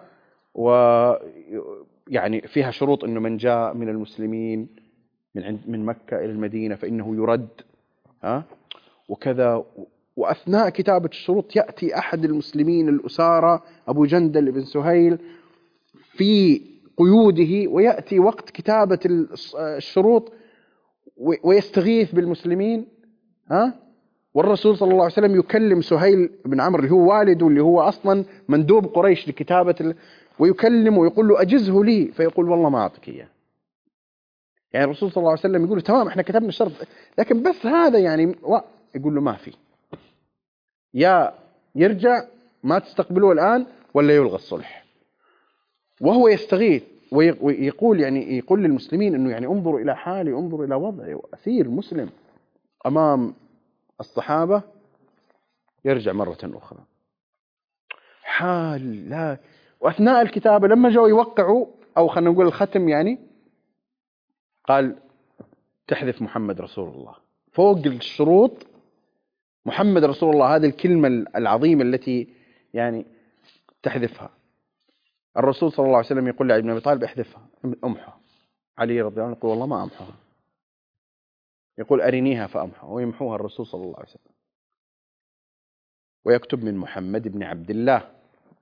ويعني فيها شروط إنه من جاء من المسلمين من عند من مكة إلى المدينة فإنه يرد، ها وكذا. وأثناء كتابة الشروط يأتي أحد المسلمين الأسارة أبو جندل بن سهيل في قيوده، ويأتي وقت كتابة الشروط ويستغيث بالمسلمين، ها والرسول صلى الله عليه وسلم يكلم سهيل بن عمرو اللي هو والده اللي هو أصلا مندوب قريش لكتابة ال... ويكلم ويقول له أجزه لي، فيقول والله ما أعطيك إياه. يعني الرسول صلى الله عليه وسلم يقول له تمام احنا كتبنا الشرط لكن بس هذا يعني و... يقول له ما في، يا يرجع ما تستقبلوه الآن ولا يلغى الصلح. وهو يستغيث ويقول يعني يقول للمسلمين أنه يعني انظروا إلى حالي، انظروا إلى وضعي، أسير مسلم أمام الصحابة، يرجع مرة أخرى حال لا. وأثناء الكتابة لما جاءوا يوقعوا أو خلينا نقول الختم يعني، قال تحذف محمد رسول الله فوق الشروط. محمد رسول الله هذه الكلمة العظيمة التي يعني تحذفها. الرسول صلى الله عليه وسلم يقول لعلي بن أبي طالب احذفها امحها. علي رضي الله عنه يقول والله ما امحها، يقول أرنيها فأمحها، ويمحوها الرسول صلى الله عليه وسلم ويكتب من محمد بن عبد الله.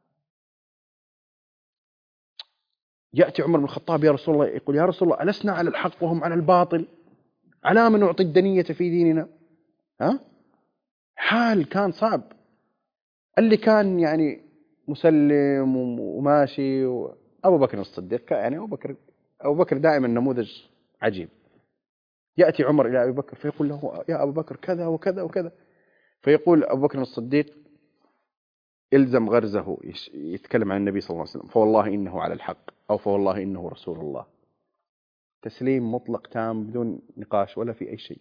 يأتي عمر بن الخطاب يا رسول الله، يقول يا رسول الله ألسنا على الحق وهم على الباطل؟ على من نعطي الدنية في ديننا؟ ها؟ حال كان صعب. اللي كان يعني مسلم وماشي أبو بكر الصديق، يعني أبو بكر أبو بكر دائما نموذج عجيب. يأتي عمر إلى أبي بكر فيقول له يا أبو بكر كذا وكذا وكذا، فيقول أبو بكر الصديق إلزم غرزه، يتكلم عن النبي صلى الله عليه وسلم، فوالله إنه على الحق أو فوالله إنه رسول الله. تسليم مطلق تام بدون نقاش ولا في أي شيء.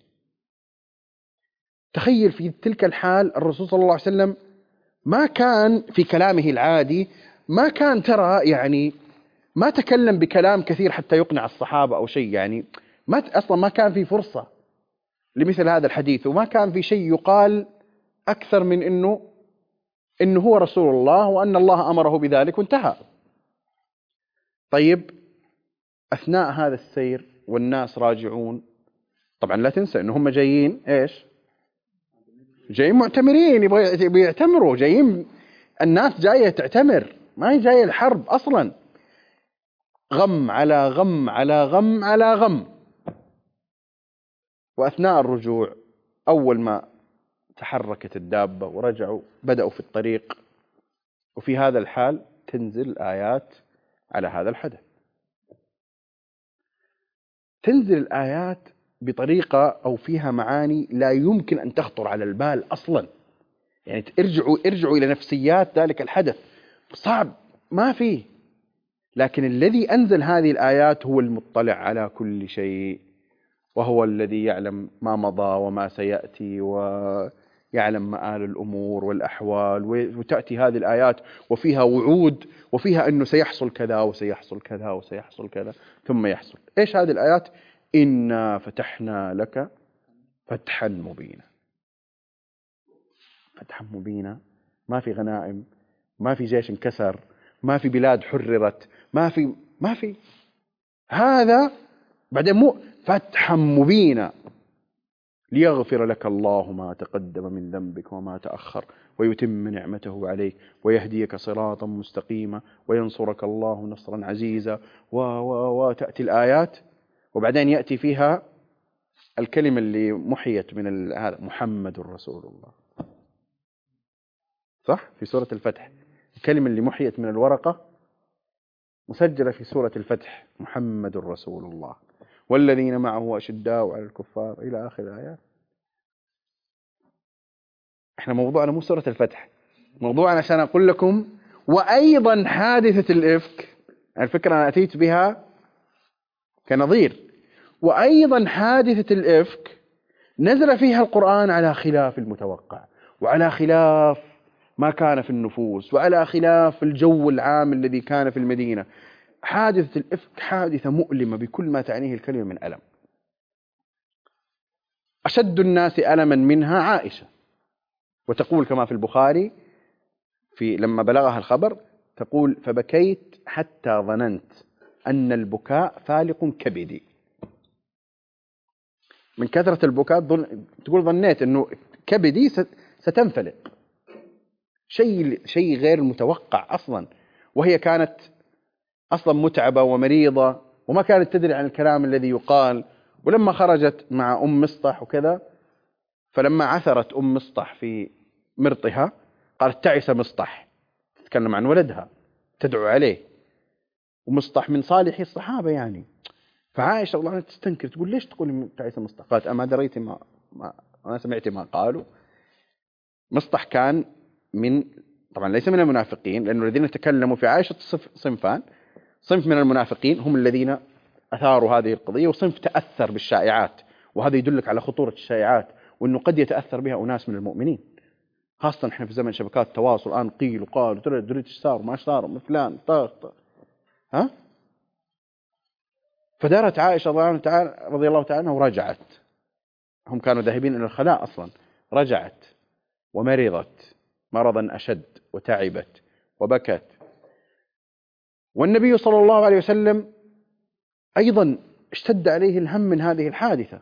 تخيل في تلك الحال الرسول صلى الله عليه وسلم ما كان في كلامه العادي، ما كان ترى يعني ما تكلم بكلام كثير حتى يقنع الصحابة أو شيء، يعني ما أصلا ما كان في فرصة لمثل هذا الحديث، وما كان في شيء يقال أكثر من إنه إنه هو رسول الله وأن الله أمره بذلك وانتهى. طيب أثناء هذا السير والناس راجعون، طبعا لا تنسى إنه هم جايين إيش؟ جايين معتمرين، يبغوا يعتمروا، جايين الناس جاية تعتمر، ما هي جاية الحرب أصلا. غم على غم على غم على غم. وأثناء الرجوع أول ما تحركت الدابة ورجعوا بدأوا في الطريق، وفي هذا الحال تنزل آيات على هذا الحدث. تنزل الآيات بطريقة أو فيها معاني لا يمكن أن تخطر على البال أصلا. يعني ارجعوا ارجعوا إلى نفسيات ذلك الحدث، صعب ما فيه. لكن الذي أنزل هذه الآيات هو المطلع على كل شيء، وهو الذي يعلم ما مضى وما سيأتي ويعلم مآل الأمور والأحوال. وتأتي هذه الآيات وفيها وعود وفيها أنه سيحصل كذا وسيحصل كذا وسيحصل كذا ثم يحصل. إيش هذه الآيات؟ إنا فتحنا لك فتحا مبينا. فتحا مبينا، ما في غنائم، ما في جيش انكسر، ما في بلاد حررت، ما في ما في هذا. بعدين مو فتحا مبينا ليغفر لك الله ما تقدم من ذنبك وما تأخر ويتم نعمته عليك ويهديك صراطا مستقيما وينصرك الله نصرا عزيزا و و وتأتي الآيات، وبعدين يأتي فيها الكلمة اللي محيت من هذا محمد رسول الله. صح؟ في سورة الفتح الكلمة اللي محيت من الورقة مسجلة في سورة الفتح محمد رسول الله والذين معه أشداء على الكفار إلى آخر الآيات. احنا موضوعنا مو سورة الفتح، موضوعنا عشان أقول لكم وأيضا حادثة الإفك. الفكرة أنا أتيت بها كنظير. وأيضا حادثة الإفك نزل فيها القرآن على خلاف المتوقع وعلى خلاف ما كان في النفوس وعلى خلاف الجو العام الذي كان في المدينة. حادثة الإفك حادثة مؤلمة بكل ما تعنيه الكلمة من ألم. أشد الناس ألما منها عائشة، وتقول كما في البخاري في لما بلغها الخبر تقول فبكيت حتى ظننت أن البكاء فالق كبدي. من كثرة البكاء تقول ظنيت أنه كبدي ستنفلق. شيء شيء غير متوقع أصلا، وهي كانت أصلا متعبة ومريضة وما كانت تدري عن الكلام الذي يقال. ولما خرجت مع أم مصطح وكذا، فلما عثرت أم مصطح في مرطها قالت تعس مصطح، تتكلم عن ولدها تدعو عليه، ومصطح من صالحي الصحابة يعني. فعائشة الله عنها تستنكر تقول ليش تقول تعس مصطح؟ قالت أما دريت ما, ما أنا سمعت ما قالوا. مصطح كان من طبعا ليس من المنافقين، لأنه الذين تكلموا في عائشة صنفان، صنف من المنافقين هم الذين أثاروا هذه القضية، وصنف تأثر بالشائعات، وهذا يدلك على خطورة الشائعات وأنه قد يتأثر بها أناس من المؤمنين، خاصة إحنا في زمن شبكات التواصل الآن، قيل وقال وترى دريت إيش صار وما صار من فلان طاق طاق. ها فدارت عائشة رضي الله تعالى رضي الله تعالى عنها ورجعت، هم كانوا ذاهبين إلى الخلاء أصلا، رجعت ومرضت مرضا أشد وتعبت وبكت، والنبي صلى الله عليه وسلم أيضا اشتد عليه الهم من هذه الحادثة،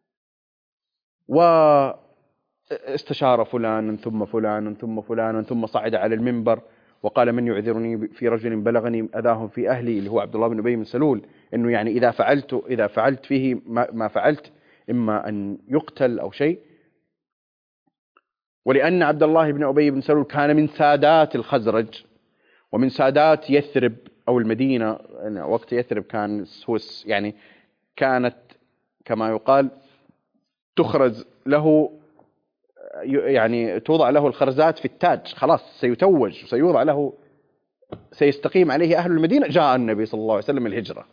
واستشار فلان ثم فلان ثم فلان ثم صعد على المنبر وقال من يعذرني في رجل بلغني أذاهم في أهلي، اللي هو عبد الله بن أبي بن سلول، إنه يعني إذا فعلت إذا فعلت فيه ما فعلت إما أن يقتل أو شيء. ولأن عبد الله بن أبي بن سلول كان من سادات الخزرج ومن سادات يثرب أو المدينة، وقت يثرب كان سويس، يعني كانت كما يقال تخرز له، يعني توضع له الخرزات في التاج، خلاص سيتوج وسيوضع له، سيستقيم عليه أهل المدينة. جاء النبي صلى الله عليه وسلم الهجرة،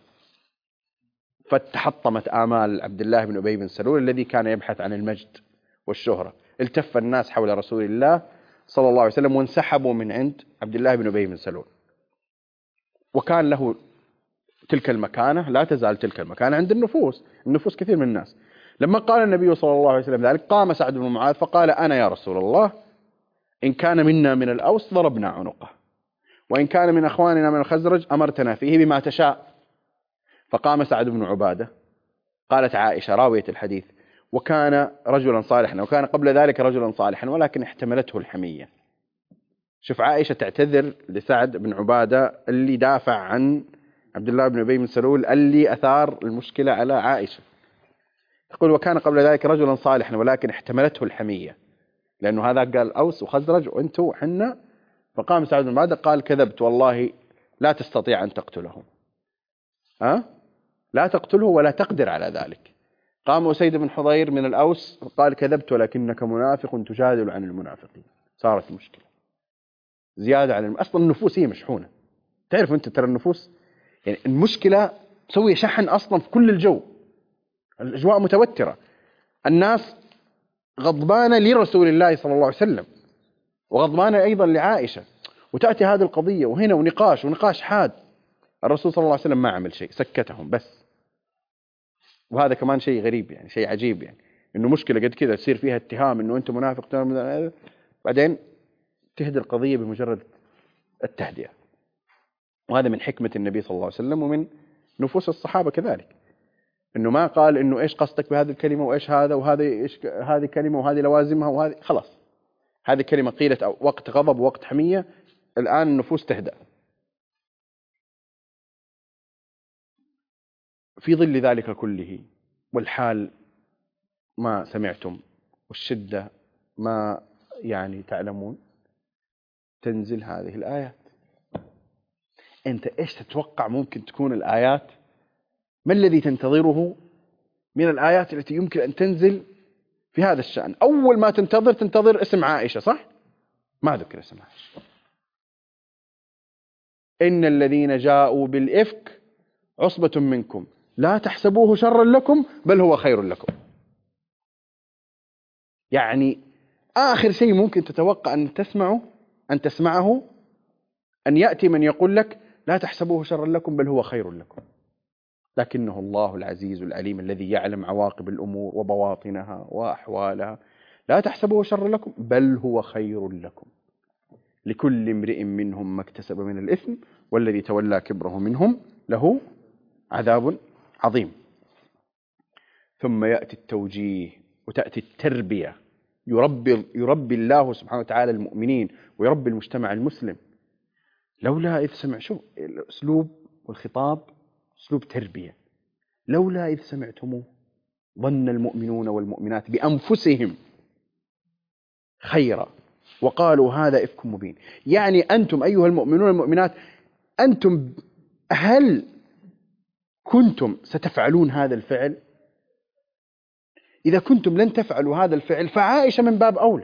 فتحطمت آمال عبد الله بن أبي بن سلول الذي كان يبحث عن المجد والشهرة. التف الناس حول رسول الله صلى الله عليه وسلم وانسحبوا من عند عبد الله بن أبي بن سلول، وكان له تلك المكانة، لا تزال تلك المكانة عند النفوس، النفوس كثير من الناس. لما قال النبي صلى الله عليه وسلم ذلك قام سعد بن معاذ فقال أنا يا رسول الله إن كان منا من الأوس ضربنا عنقه، وإن كان من أخواننا من الخزرج أمرتنا فيه بما تشاء. فقام سعد بن عبادة، قالت عائشة راوية الحديث وكان رجلا صالحا، وكان قبل ذلك رجلا صالحا ولكن احتملته الحمية. شوف عائشة تعتذر لسعد بن عبادة اللي دافع عن عبد الله بن أبي بن سلول اللي أثار المشكلة على عائشة، تقول وكان قبل ذلك رجلا صالحا ولكن احتملته الحمية، لأنه هذا قال أوس وخزرج وأنتوا وحنا. فقام سعد بن عبادة قال كذبت والله لا تستطيع أن تقتله، ها؟ لا تقتله ولا تقدر على ذلك. قام أسيد بن حضير من الأوس قال كذبت ولكنك منافق تجادل عن المنافقين. صارت مشكلة زيادة عن الم... أصلا النفوس هي مشحونة، تعرف أنت ترى النفوس يعني المشكلة تسوي شحن أصلا في كل الجو، الأجواء متوترة، الناس غضبانة لرسول الله صلى الله عليه وسلم وغضبانة أيضا لعائشة، وتأتي هذه القضية وهنا ونقاش ونقاش حاد. الرسول صلى الله عليه وسلم ما عمل شيء، سكتهم بس. وهذا كمان شيء غريب، يعني شيء عجيب، يعني إنه مشكلة قد كذا تصير فيها اتهام إنه أنت منافق، بعدين تهدي القضية بمجرد التهدئة. وهذا من حكمة النبي صلى الله عليه وسلم ومن نفوس الصحابة كذلك، إنه ما قال إنه إيش قصدك بهذه الكلمة وإيش هذا وهذه إيش هذه كلمة وهذه لوازمها وهذه خلاص، هذه كلمة قيلت أو وقت غضب ووقت حمية، الآن النفوس تهدأ. في ظل ذلك كله والحال ما سمعتم والشدة ما يعني تعلمون، تنزل هذه الآيات. أنت إيش تتوقع ممكن تكون الآيات؟ ما الذي تنتظره من الآيات التي يمكن أن تنزل في هذا الشأن؟ أول ما تنتظر تنتظر اسم عائشة، صح؟ ما ذكر اسم عائشة. إن الذين جاءوا بالإفك عصبة منكم لا تحسبوه شرا لكم بل هو خير لكم. يعني آخر شيء ممكن تتوقع أن تسمعه أن تسمعه أن يأتي من يقول لك لا تحسبوه شرا لكم بل هو خير لكم، لكنه الله العزيز العليم الذي يعلم عواقب الأمور وبواطنها وأحوالها. لا تحسبوه شرا لكم بل هو خير لكم، لكل امرئ منهم ما اكتسب من الإثم والذي تولى كبره منهم له عذاب عظيم. ثم يأتي التوجيه وتأتي التربية، يربي, يربي الله سبحانه وتعالى المؤمنين ويربي المجتمع المسلم. لولا إذ سمع، شو الأسلوب والخطاب أسلوب تربية، لولا إذ سمعتموه ظن المؤمنون والمؤمنات بأنفسهم خيرا وقالوا هذا إفك مبين. يعني أنتم أيها المؤمنون والمؤمنات، أنتم هل كنتم ستفعلون هذا الفعل؟ إذا كنتم لن تفعلوا هذا الفعل فعائشة من باب أولى.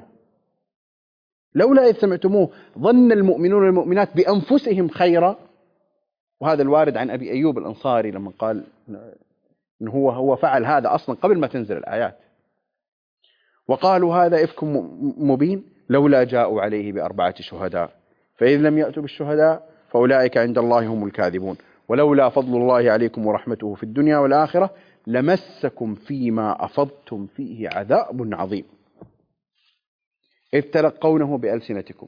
لولا إذ سمعتموه ظن المؤمنون والمؤمنات بأنفسهم خيرا وهذا الوارد عن أبي أيوب الأنصاري لما قال إن هو هو فعل هذا أصلا قبل ما تنزل الآيات. وقالوا هذا إفك مبين لولا جاءوا عليه بأربعة شهداء فإذ لم يأتوا بالشهداء فأولئك عند الله هم الكاذبون ولولا فضل الله عليكم ورحمته في الدنيا والآخرة لمسكم فيما أفضتم فيه عذاب عظيم إذ تلقونه بألسنتكم.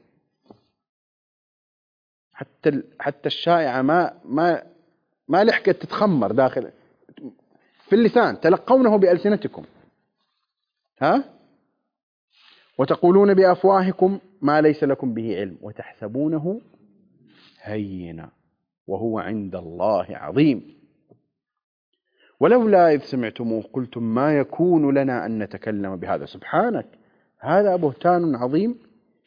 حتى حتى الشائعة ما ما ما لحقت تتخمر داخل في اللسان، تلقونه بألسنتكم. ها؟ وتقولون بأفواهكم ما ليس لكم به علم وتحسبونه هينا وهو عند الله عظيم ولولا إذ سمعتموه قلتم ما يكون لنا أن نتكلم بهذا سبحانك هذا بهتان عظيم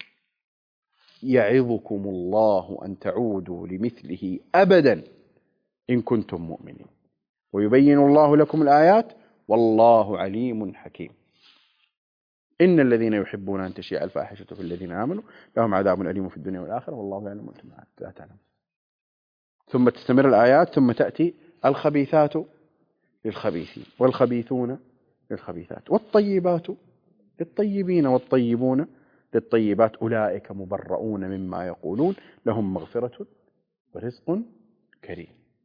يعظكم الله أن تعودوا لمثله أبدا إن كنتم مؤمنين ويبين الله لكم الآيات والله عليم حكيم. إن الذين يحبون أن تشيع الفاحشة في الذين آمنوا لهم عذاب أليم في الدنيا والآخرة والله يعلم وأنتم لا تعلمون. ثم تستمر الآيات ثم تأتي الخبيثات للخبيثين والخبيثون للخبيثات والطيبات للطيبين والطيبون للطيبات أولئك مبرؤون مما يقولون لهم مغفرة ورزق كريم.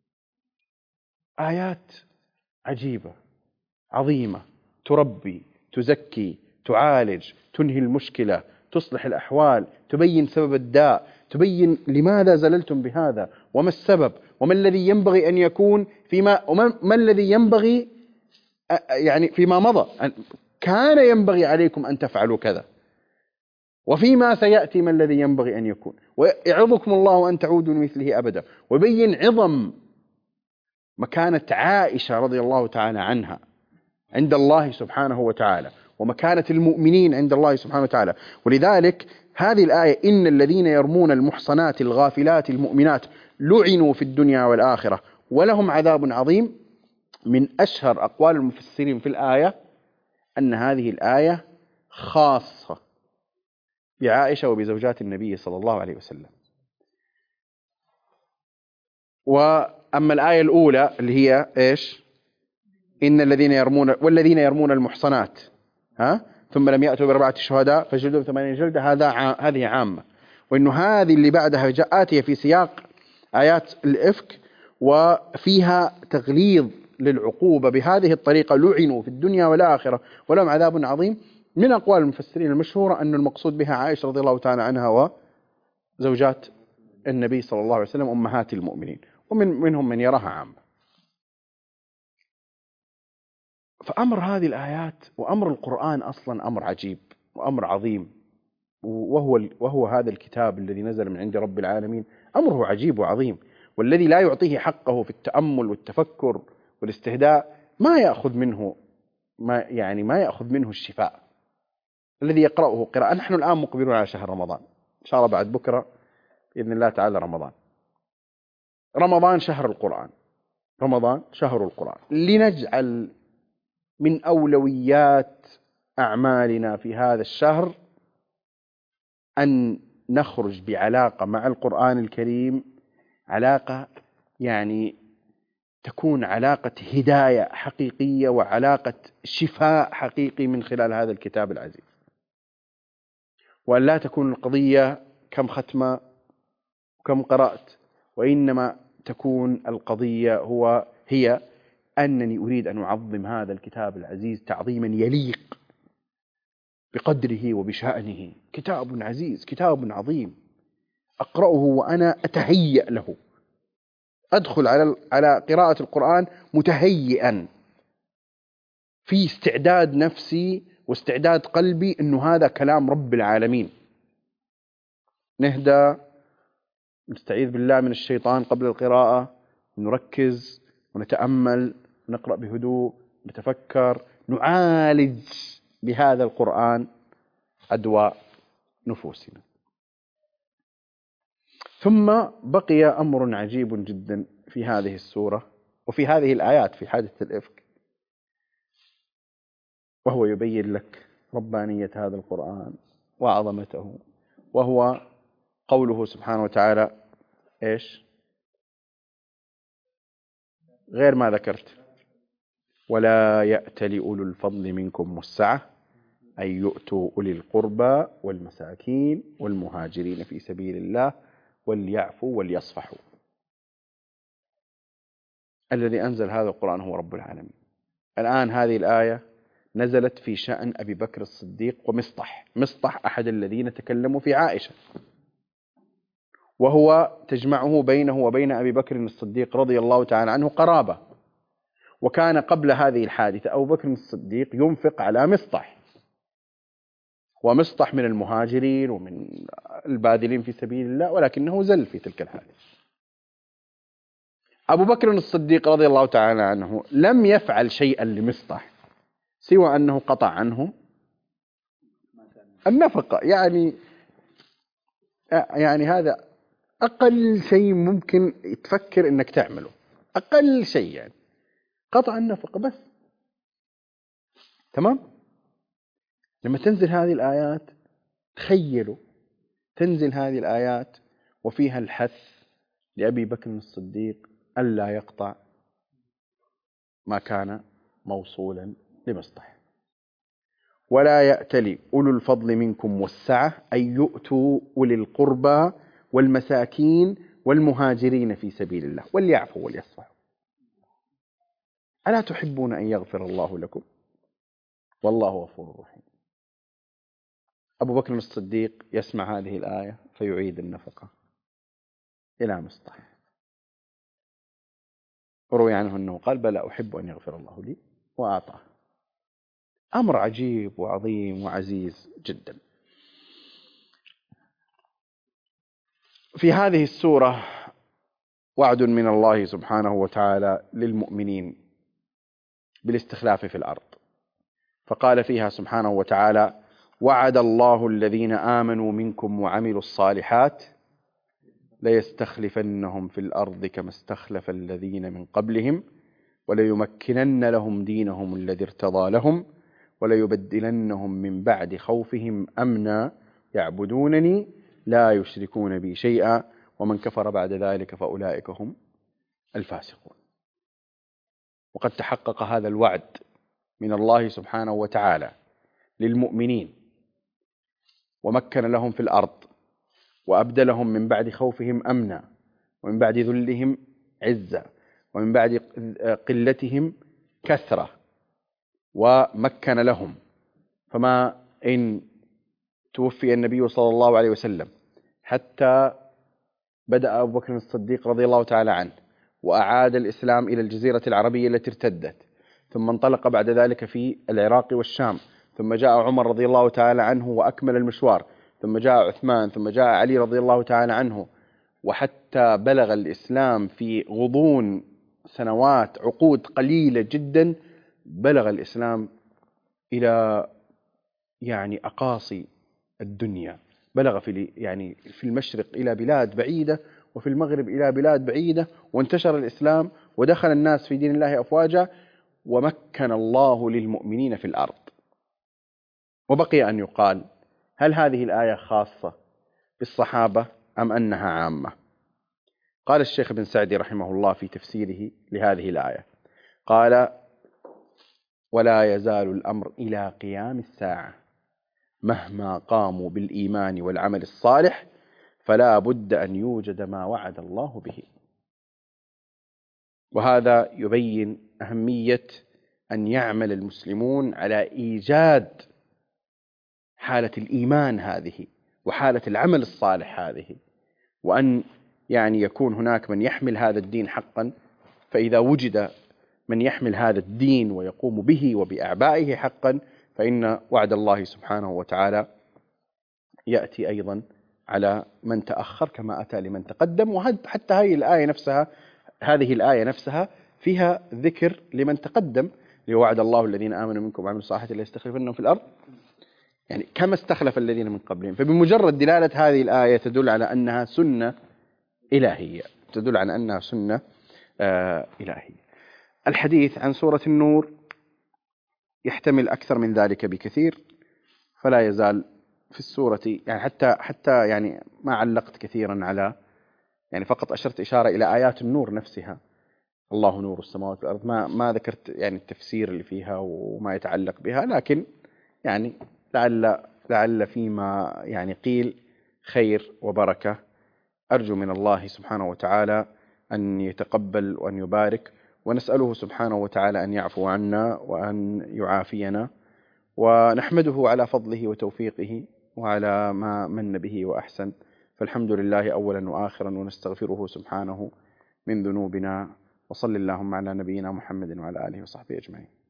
آيات عجيبة عظيمة تربي تزكي تعالج تنهي المشكلة تصلح الأحوال تبين سبب الداء تبين لماذا زللتم بهذا وما السبب وما الذي ينبغي أن يكون فيما وما ما الذي ينبغي يعني فيما مضى كان ينبغي عليكم أن تفعلوا كذا وفيما سيأتي ما الذي ينبغي أن يكون ويعظكم الله أن تعودوا مثله أبدا ويبين عظم مكانة عائشة رضي الله تعالى عنها عند الله سبحانه وتعالى ومكانة المؤمنين عند الله سبحانه وتعالى. ولذلك هذه الآية إن الذين يرمون المحصنات الغافلات المؤمنات لعنوا في الدنيا والآخرة ولهم عذاب عظيم. من أشهر أقوال المفسرين في الآية أن هذه الآية خاصة بعائشة وبزوجات النبي صلى الله عليه وسلم. وأما الآية الأولى اللي هي إيش إن الذين يرمون والذين يرمون المحصنات ها ثم لم يأتوا بأربعة شهداء فجلدوا ثمانين جلدة هذا ع... هذه عامة. وإنه هذه اللي بعدها جاء آتية في سياق آيات الإفك وفيها تغليظ للعقوبة بهذه الطريقة لعنوا في الدنيا والآخرة ولهم عذاب عظيم. من أقوال المفسرين المشهورة أن المقصود بها عائشة رضي الله تعالى عنها وزوجات النبي صلى الله عليه وسلم أمهات المؤمنين ومن منهم من يراها عامة. فأمر هذه الآيات وأمر القرآن أصلا أمر عجيب وأمر عظيم وهو وهو هذا الكتاب الذي نزل من عند رب العالمين أمره عجيب وعظيم. والذي لا يعطيه حقه في التأمل والتفكر والاستهداء ما يأخذ منه ما يعني ما يأخذ منه الشفاء. الذي يقرأه قراءة. نحن الآن مقبلون على شهر رمضان إن شاء الله بعد بكرة بإذن الله تعالى رمضان. رمضان شهر القرآن رمضان شهر القرآن. لنجعل من أولويات أعمالنا في هذا الشهر أن نخرج بعلاقة مع القرآن الكريم علاقة يعني تكون علاقة هداية حقيقية وعلاقة شفاء حقيقي من خلال هذا الكتاب العزيز. وأن لا تكون القضية كم ختمة وكم قرأت وإنما تكون القضية هو هي أنني أريد أن أعظم هذا الكتاب العزيز تعظيما يليق بقدره وبشأنه. كتاب عزيز كتاب عظيم أقرأه وأنا أتهيأ له أدخل على على قراءة القرآن متهيئا في استعداد نفسي واستعداد قلبي أنه هذا كلام رب العالمين. نهدى نستعيذ بالله من الشيطان قبل القراءة نركز ونتأمل نقرأ بهدوء نتفكر نعالج بهذا القرآن أدواء نفوسنا. ثم بقي أمر عجيب جدا في هذه السورة وفي هذه الآيات في حادثة الإفك وهو يبين لك ربانية هذا القرآن وعظمته وهو قوله سبحانه وتعالى إيش غير ما ذكرت. ولا يأتل أولو الفضل منكم والسعة أن يؤتوا أولي القربى والمساكين والمهاجرين في سبيل الله وليعفوا وليصفحوا. الذي أنزل هذا القرآن هو رب العالمين. الآن هذه الآية نزلت في شأن أبي بكر الصديق ومصطح. مصطح أحد الذين تكلموا في عائشة، وهو تجمعه بينه وبين أبي بكر الصديق رضي الله تعالى عنه قرابة. وكان قبل هذه الحادثة أبو بكر الصديق ينفق على مصطح، ومصطح من المهاجرين ومن الباذلين في سبيل الله، ولكنه زل في تلك الحادثة. أبو بكر الصديق رضي الله تعالى عنه لم يفعل شيئا لمصطح سوى أنه قطع عنه النفقة. يعني يعني هذا أقل شيء ممكن تفكر أنك تعمله، أقل شيء يعني قطع النفقة بس. تمام. لما تنزل هذه الآيات، تخيلوا تنزل هذه الآيات وفيها الحث لأبي بكر الصديق ألا يقطع ما كان موصولا لمصطح. ولا يأتل أولو الفضل منكم والسعة أن يؤتوا أولي القربى والمساكين والمهاجرين في سبيل الله وليعفوا وليصفحوا. ألا تحبون أن يغفر الله لكم والله غفور رحيم. أبو بكر الصديق يسمع هذه الآية فيعيد النفقة إلى مصطح. وروي عنه أنه قال بلى أحب أن يغفر الله لي وأعطاه. أمر عجيب وعظيم وعزيز جدا. في هذه السورة وعد من الله سبحانه وتعالى للمؤمنين بالاستخلاف في الأرض، فقال فيها سبحانه وتعالى: وعد الله الذين آمنوا منكم وعملوا الصالحات ليستخلفنهم في الأرض كما استخلف الذين من قبلهم وليمكنن لهم دينهم الذي ارتضى لهم وليبدلنهم من بعد خوفهم أمنا يعبدونني لا يشركون بي شيئا ومن كفر بعد ذلك فأولئك هم الفاسقون. وقد تحقق هذا الوعد من الله سبحانه وتعالى للمؤمنين، ومكن لهم في الأرض وأبدلهم من بعد خوفهم أمنا ومن بعد ذلهم عزة ومن بعد قلتهم كثرة، ومكن لهم. فما إن توفي النبي صلى الله عليه وسلم حتى بدأ أبو بكر الصديق رضي الله تعالى عنه وأعاد الإسلام إلى الجزيرة العربية التي ارتدت، ثم انطلق بعد ذلك في العراق والشام، ثم جاء عمر رضي الله تعالى عنه وأكمل المشوار، ثم جاء عثمان، ثم جاء علي رضي الله تعالى عنه، وحتى بلغ الإسلام في غضون سنوات عقود قليلة جدا بلغ الإسلام إلى يعني أقاصي الدنيا. بلغ في يعني في المشرق إلى بلاد بعيدة وفي المغرب إلى بلاد بعيدة، وانتشر الإسلام ودخل الناس في دين الله أفواجا، ومكن الله للمؤمنين في الأرض. وبقي أن يقال: هل هذه الآية خاصة بالصحابة أم أنها عامة؟ قال الشيخ ابن سعدي رحمه الله في تفسيره لهذه الآية، قال: ولا يزال الأمر إلى قيام الساعة مهما قاموا بالإيمان والعمل الصالح فلا بد أن يوجد ما وعد الله به. وهذا يبين أهمية أن يعمل المسلمون على إيجاد حالة الإيمان هذه وحالة العمل الصالح هذه، وأن يعني يكون هناك من يحمل هذا الدين حقا. فإذا وجد من يحمل هذا الدين ويقوم به وبأعبائه حقا فإن وعد الله سبحانه وتعالى يأتي أيضا على من تأخر كما أتى لمن تقدم. وحتى هذه الآية نفسها هذه الآية نفسها فيها ذكر لمن تقدم، لوعد الله الذين آمنوا منكم وعملوا الصالحات ليستخلفنهم في الأرض، يعني كما استخلف الذين من قبلهم. فبمجرد دلالة هذه الآية تدل على أنها سنة إلهية، تدل على أنها سنة آه إلهية. الحديث عن سورة النور يحتمل أكثر من ذلك بكثير، فلا يزال في السورة يعني حتى حتى يعني ما علقت كثيرا على، يعني فقط أشرت إشارة إلى آيات النور نفسها، الله نور السماوات والأرض، ما ما ذكرت يعني التفسير اللي فيها وما يتعلق بها، لكن يعني لعل لعل فيما يعني قيل خير وبركة. أرجو من الله سبحانه وتعالى أن يتقبل وأن يبارك، ونسأله سبحانه وتعالى أن يعفو عنا وأن يعافينا، ونحمده على فضله وتوفيقه وعلى ما من به وأحسن. فالحمد لله أولا وآخرا، ونستغفره سبحانه من ذنوبنا. وصل اللهم على نبينا محمد وعلى آله وصحبه أجمعين.